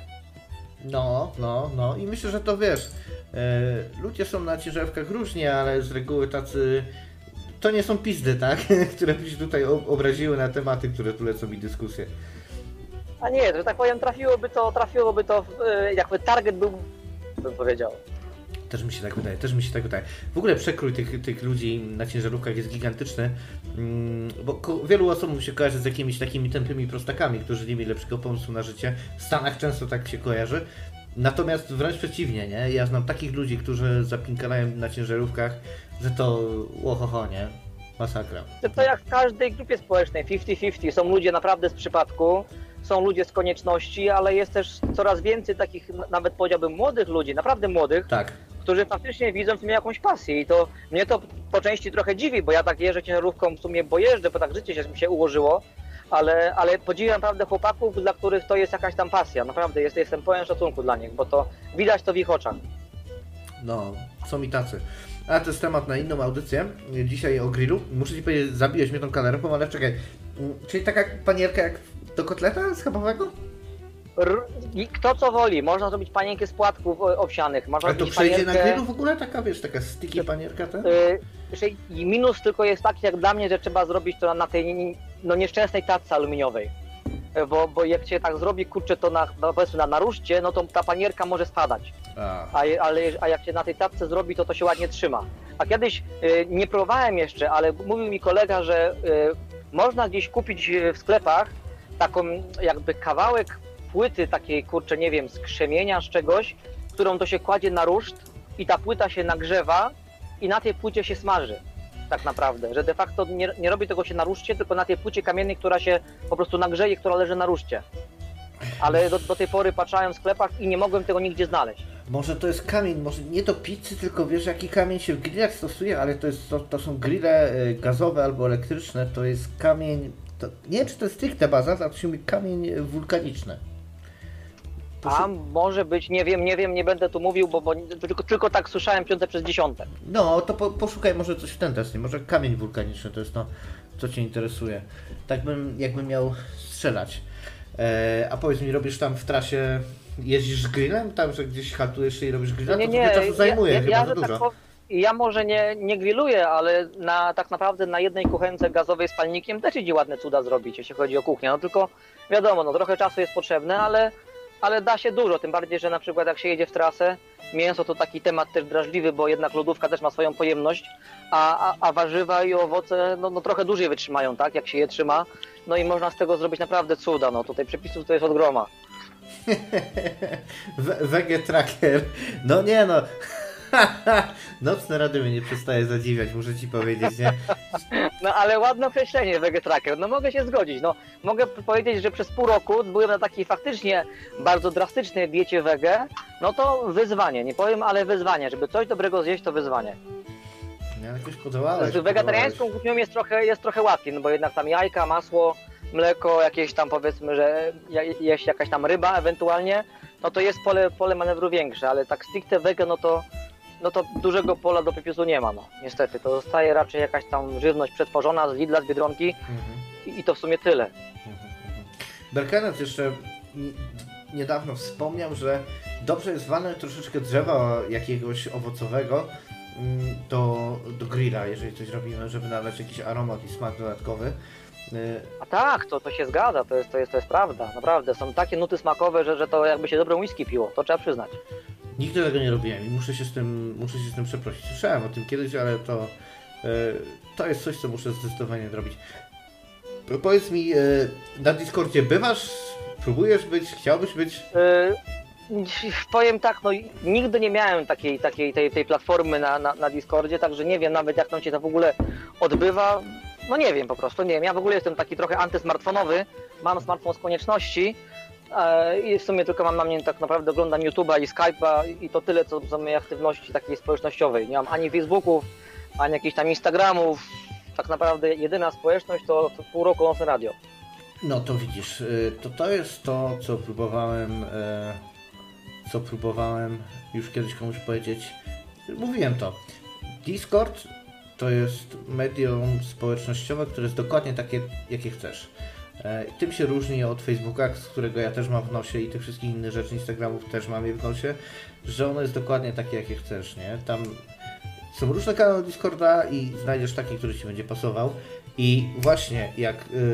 No i myślę, że to wiesz, ludzie są na ciężarówkach różni, ale z reguły tacy, to nie są pizdy, tak? Które by się tutaj obraziły na tematy, które tu lecą i dyskusje. A nie, że tak powiem, trafiłoby to jakby target był, bym powiedział. Też mi się tak wydaje. W ogóle przekrój tych ludzi na ciężarówkach jest gigantyczny, bo wielu osobom się kojarzy z jakimiś takimi tępymi prostakami, którzy nie mieli lepszego pomysłu na życie. W Stanach często tak się kojarzy. Natomiast wręcz przeciwnie, nie? Ja znam takich ludzi, którzy zapinkalają na ciężarówkach, że to łohoho, nie? Masakra. To jak w każdej grupie społecznej, 50-50. Są ludzie naprawdę z przypadku, są ludzie z konieczności, ale jest też coraz więcej takich, nawet powiedziałbym, młodych ludzi, naprawdę młodych, Tak. którzy faktycznie widzą w tym jakąś pasję i to mnie to po części trochę dziwi, bo ja tak jeżdżę ciężarówką w sumie, bo jeżdżę, bo tak życie się mi się ułożyło, ale podziwiam naprawdę chłopaków, dla których to jest jakaś tam pasja. Naprawdę jestem pełen szacunku dla nich, bo to widać to w ich oczach. No, są i tacy. A to jest temat na inną audycję. Dzisiaj o grillu. Muszę ci powiedzieć, zabiłeś mnie tą kalerką, ale czekaj. Czyli taka panierka jak do kotleta schabowego? Kto co woli, można zrobić panienkę z płatków owsianych, można Ale to zrobić przejdzie panierkę... na grillu w ogóle? Taka, wiesz, taka sticky panierka? Ten? I minus tylko jest taki jak dla mnie, że trzeba zrobić to na tej nieszczęsnej tacce aluminiowej. Bo jak się tak zrobi, kurczę, to powiedzmy na ruszcie, no to ta panierka może spadać. A jak się na tej tacce zrobi, to się ładnie trzyma. A kiedyś, nie próbowałem jeszcze, ale mówił mi kolega, że można gdzieś kupić w sklepach taką jakby kawałek płyty takiej, kurczę, nie wiem, z krzemienia, z czegoś, którą to się kładzie na ruszt i ta płyta się nagrzewa i na tej płycie się smaży. Tak naprawdę, że de facto nie robi tego się na ruszcie, tylko na tej płycie kamiennej, która się po prostu nagrzeje, która leży na ruszcie. Ale do tej pory patrzałem w sklepach i nie mogłem tego nigdzie znaleźć. Może to jest kamień, może nie do pizzy, tylko wiesz jaki kamień się w grillach stosuje, ale to są grille gazowe albo elektryczne, to jest kamień, nie wiem czy to jest stricte bazalt, a to się mówi kamień wulkaniczny. A może być, nie wiem, nie będę tu mówił, bo tylko tak słyszałem 5 przez 10. No, to poszukaj może coś w ten test, może kamień wulkaniczny to jest to, co Cię interesuje. Tak jakbym miał strzelać. A powiedz mi, robisz tam w trasie, jeździsz grillem? Tam, że gdzieś haltujesz i robisz grilla? To trochę czasu zajmuje, chyba za dużo. Ja może nie grilluję, ale tak naprawdę na jednej kuchence gazowej z palnikiem też idzie ładne cuda zrobić, jeśli chodzi o kuchnię. No tylko wiadomo, trochę czasu jest potrzebne, ale da się dużo, tym bardziej, że na przykład jak się jedzie w trasę, mięso to taki temat też drażliwy, bo jednak lodówka też ma swoją pojemność, a warzywa i owoce no trochę dłużej wytrzymają, tak, jak się je trzyma, no i można z tego zrobić naprawdę cuda, no tutaj przepisów to jest od groma. Wege Tracker, no nie no, nocne radio mnie nie przestaje zadziwiać, muszę Ci powiedzieć, nie? No ale ładne określenie Wege Tracker, no mogę się zgodzić, no mogę powiedzieć, że przez pół roku byłem na takiej faktycznie bardzo drastycznej diecie wege, no to wyzwanie, nie powiem, ale wyzwanie, żeby coś dobrego zjeść to wyzwanie. Ja jakoś podołałeś. Z wegetariańską kuchnią jest trochę łatwiej, no bo jednak tam jajka, masło, mleko, jakieś tam powiedzmy, że jeść jakaś tam ryba ewentualnie, no to jest pole manewru większe, ale tak stricte wege, no to dużego pola do przepisu nie ma, no niestety. To zostaje raczej jakaś tam żywność przetworzona z Lidla, z Biedronki i to w sumie tyle. Berkenet jeszcze niedawno wspomniał, że dobrze jest walnąć troszeczkę drzewa jakiegoś owocowego do grilla, jeżeli coś robimy, żeby nadać jakiś aromat i smak dodatkowy. A tak, to się zgadza, to jest prawda, naprawdę. Są takie nuty smakowe, że to jakby się dobre whisky piło, to trzeba przyznać. Nigdy tego nie robiłem i muszę się z tym przeprosić. Słyszałem o tym kiedyś, ale to jest coś, co muszę zdecydowanie zrobić. Powiedz mi, na Discordzie bywasz? Próbujesz być? Chciałbyś być? Powiem tak, no nigdy nie miałem tej platformy na Discordzie, także nie wiem nawet jak tam się to w ogóle odbywa. No nie wiem po prostu, nie wiem. Ja w ogóle jestem taki trochę antysmartfonowy, mam smartfon z konieczności i w sumie tylko mam na mnie tak naprawdę oglądam YouTube'a i Skype'a i to tyle, co są mojej aktywności takiej społecznościowej. Nie mam ani Facebooków, ani jakichś tam Instagramów. Tak naprawdę jedyna społeczność to pół roku Nocne Radio. No to widzisz, to jest to, co próbowałem już kiedyś komuś powiedzieć. Mówiłem to. Discord to jest medium społecznościowe, które jest dokładnie takie, jakie chcesz. Tym się różni od Facebooka, z którego ja też mam w nosie i tych wszystkich innych rzeczy, Instagramów też mam je w nosie, że ono jest dokładnie takie, jakie chcesz, nie? Tam są różne kanały Discorda i znajdziesz taki, który Ci będzie pasował. I właśnie jak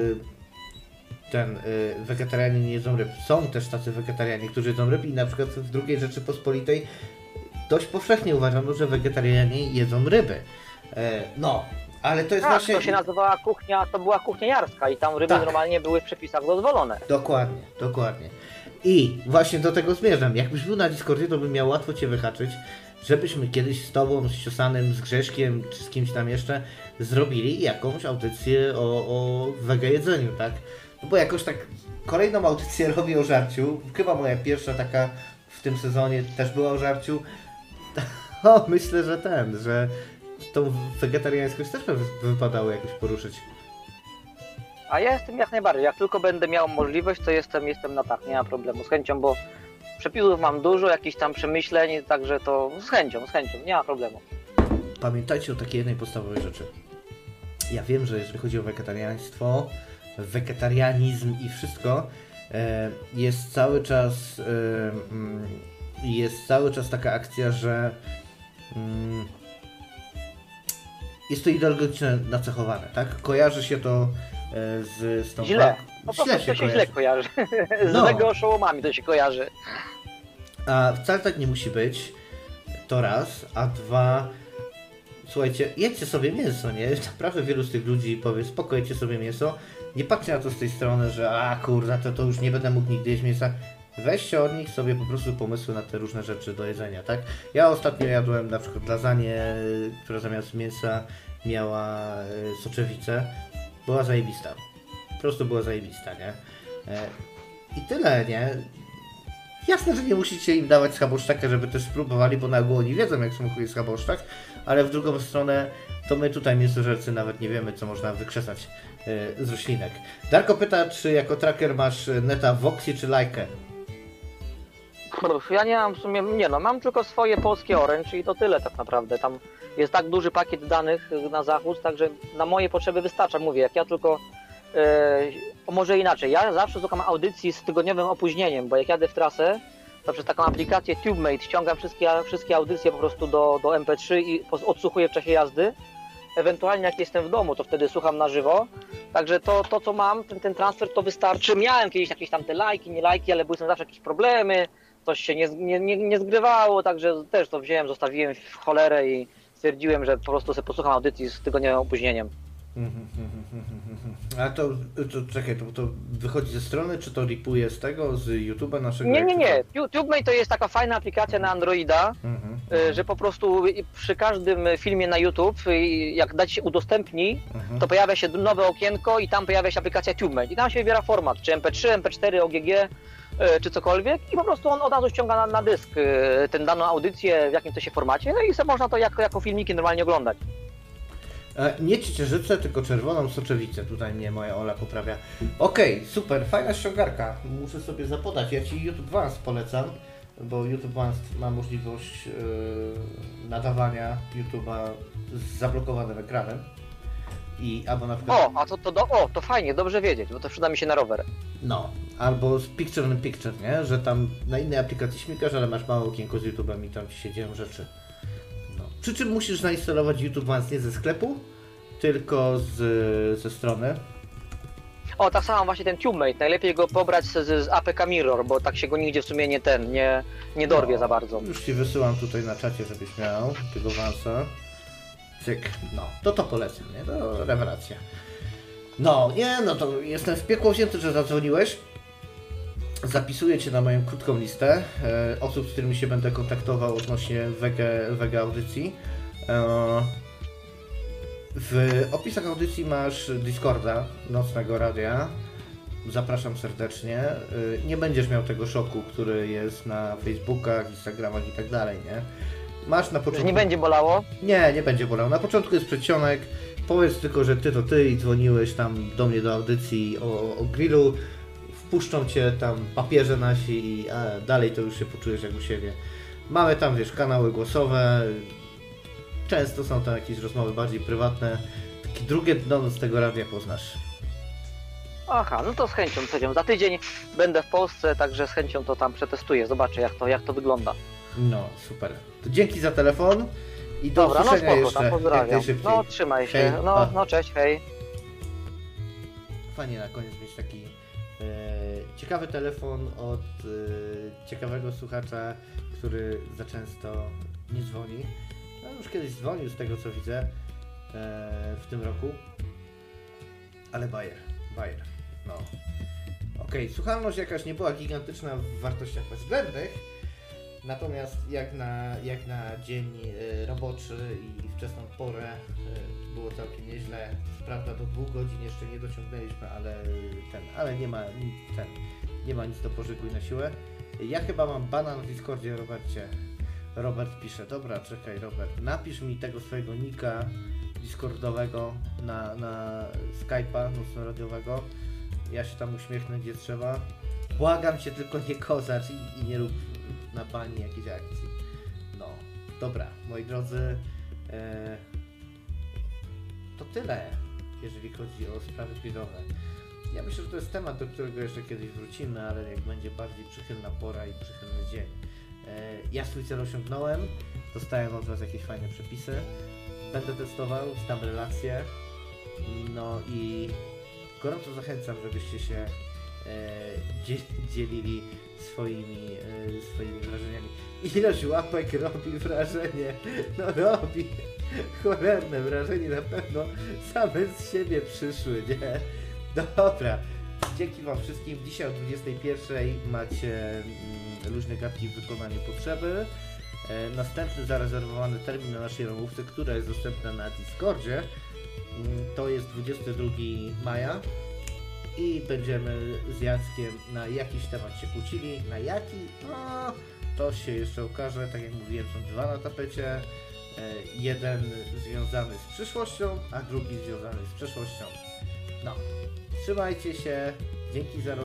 wegetarianie nie jedzą ryb, są też tacy wegetarianie, którzy jedzą ryb i na przykład w II Rzeczypospolitej dość powszechnie uważano, że wegetarianie jedzą ryby. No, ale to jest właśnie... to się nazywała kuchnia, to była kuchnia jarska i tam ryby normalnie były w przepisach dozwolone. Dokładnie. I właśnie do tego zmierzam. Jakbyś był na Discordzie, to bym miał łatwo Cię wyhaczyć, żebyśmy kiedyś z tobą, z Siosanym, z Grześkiem, czy z kimś tam jeszcze zrobili jakąś audycję o wege jedzeniu, tak? No bo jakoś tak kolejną audycję robię o żarciu. Chyba moja pierwsza taka w tym sezonie też była o żarciu. O, myślę, że tą wegetariańskość też by wypadało jakoś poruszyć. A ja jestem jak najbardziej, jak tylko będę miał możliwość, to jestem na tak, nie ma problemu, z chęcią, bo przepisów mam dużo, jakichś tam przemyśleń, także to z chęcią, nie ma problemu. Pamiętajcie o takiej jednej podstawowej rzeczy. Ja wiem, że jeżeli chodzi o wegetariaństwo, wegetarianizm i wszystko, jest cały czas taka akcja, że jest to ideologicznie nacechowane, tak? Kojarzy się to z tą... Źle. Po prostu to się źle kojarzy. Z wege oszołomami to się kojarzy. A wcale tak nie musi być. To raz, a dwa... Słuchajcie, jedzcie sobie mięso, nie? Naprawdę wielu z tych ludzi powie, spoko, jedzcie sobie mięso. Nie patrzcie na to z tej strony, że kurwa, to już nie będę mógł nigdy jeść mięsa. Weźcie od nich sobie po prostu pomysły na te różne rzeczy do jedzenia, tak? Ja ostatnio jadłem na przykład lasagne, która zamiast mięsa miała soczewicę. Była zajebista. Po prostu była zajebista, nie? I tyle, nie? Jasne, że nie musicie im dawać schaboszczaka, żeby też spróbowali, bo na ogół oni wiedzą, jak smakuje schaboszczak, ale w drugą stronę to my tutaj mięsożercy nawet nie wiemy, co można wykrzesać z roślinek. Darko pyta, czy jako tracker masz neta Voxy czy Lajkę? Ja nie mam w sumie, mam tylko swoje polskie Orange i to tyle tak naprawdę. Tam jest tak duży pakiet danych na zachód, także na moje potrzeby wystarcza. Mówię, jak ja tylko, może inaczej, ja zawsze słucham audycji z tygodniowym opóźnieniem, bo jak jadę w trasę, to przez taką aplikację TubeMate ściągam wszystkie audycje po prostu do MP3 i odsłuchuję w czasie jazdy. Ewentualnie jak jestem w domu, to wtedy słucham na żywo. Także to co mam, ten transfer to wystarczy. Miałem kiedyś jakieś tam te lajki, nie lajki, ale były zawsze jakieś problemy. Coś się nie zgrywało, także też to wziąłem, zostawiłem w cholerę i stwierdziłem, że po prostu sobie posłucham audycji z tygodniowym opóźnieniem. A to czekaj, to wychodzi ze strony, czy to ripuje z tego, z YouTube'a naszego? Nie. TubeMate to jest taka fajna aplikacja na Androida, że po prostu przy każdym filmie na YouTube, jak dać się udostępnij, to pojawia się nowe okienko i tam pojawia się aplikacja TubeMate i tam się wybiera format, czy MP3, MP4, OGG, czy cokolwiek i po prostu on od razu ściąga na dysk tę daną audycję w jakimś to się formacie, no i sobie można to jako filmiki normalnie oglądać. Nie ciecierzycę, tylko czerwoną soczewicę. Tutaj mnie moja Ola poprawia. Okej, super, fajna ściągarka. Muszę sobie zapodać. Ja Ci YouTube Advanced polecam, bo YouTube Advanced ma możliwość nadawania YouTube'a z zablokowanym ekranem. Albo na przykład... to fajnie, dobrze wiedzieć, bo to przyda mi się na rower. No, albo z Picture in Picture, nie? Że tam na innej aplikacji śmikasz, ale masz małe okienko z YouTube'em i tam Ci się dzieją rzeczy. No. Przy czym musisz zainstalować YouTube Advanced nie ze sklepu, tylko ze strony. Tak samo właśnie ten TubeMate, najlepiej go pobrać z APK Mirror, bo tak się go nigdzie w sumie nie dorwie za bardzo. Już Ci wysyłam tutaj na czacie, żebyś miał tego Advance'a. Cyk, no, to polecam, nie? To rewelacja. To jestem w piekło wzięty, że zadzwoniłeś. Zapisuję Cię na moją krótką listę osób, z którymi się będę kontaktował odnośnie wege audycji. W opisach audycji masz Discorda, Nocnego Radia. Zapraszam serdecznie. Nie będziesz miał tego szoku, który jest na Facebookach, Instagramach i tak dalej, nie? Masz na początku... Nie będzie bolało? Nie będzie bolało. Na początku jest przedsionek. Powiedz tylko, że ty i dzwoniłeś tam do mnie do audycji o grillu. Wpuszczą Cię tam papieże nasi, a dalej to już się poczujesz jak u siebie. Mamy tam, kanały głosowe. Często są tam jakieś rozmowy bardziej prywatne. Takie drugie dno z tego radia poznasz. Aha, no to z chęcią. Za tydzień będę w Polsce, także z chęcią to tam przetestuję. Zobaczę jak to wygląda. No, super. To dzięki za telefon i do usłyszenia jeszcze. Tam pozdrawiam. No, trzymaj się. Hej, Cześć, hej. Fajnie na koniec mieć taki ciekawy telefon od ciekawego słuchacza, który za często nie dzwoni. No, już kiedyś dzwonił z tego co widzę w tym roku. Ale bajer. No. Okej, słuchalność jakaś nie była gigantyczna w wartościach bezwzględnych. Natomiast jak na dzień roboczy i wczesną porę było całkiem nieźle. Co prawda do 2 godzin jeszcze nie dociągnęliśmy, ale nie ma nic do pożygu i na siłę. Ja chyba mam bana na Discordzie, Robercie. Robert pisze, dobra, czekaj Robert, napisz mi tego swojego nika Discordowego na Skype'a nocno-radiowego. Ja się tam uśmiechnę gdzie trzeba. Błagam cię, tylko nie kozacz i nie rób na bani jakiejś akcji. No, dobra, moi drodzy, to tyle, jeżeli chodzi o sprawy chwilowe. Ja myślę, że to jest temat, do którego jeszcze kiedyś wrócimy, ale jak będzie bardziej przychylna pora i przychylny dzień. Ja swój cel osiągnąłem, dostałem od was jakieś fajne przepisy, będę testował, znam relacje, no i gorąco zachęcam, żebyście się dzielili swoimi wrażeniami. Ilość łapek robi wrażenie, no robi cholerne wrażenie, na pewno same z siebie przyszły, nie? Dobra, dzięki wam wszystkim. Dzisiaj o 21:00 macie luźne gadki w wykonaniu potrzeby. Następny zarezerwowany termin na naszej ramówce, która jest dostępna na Discordzie, to jest 22 maja i będziemy z Jackiem na jakiś temat się kłócili. Na jaki? No, to się jeszcze okaże. Tak jak mówiłem, są 2 na tapecie. Jeden związany z przyszłością, a drugi związany z przeszłością. No, trzymajcie się. Dzięki za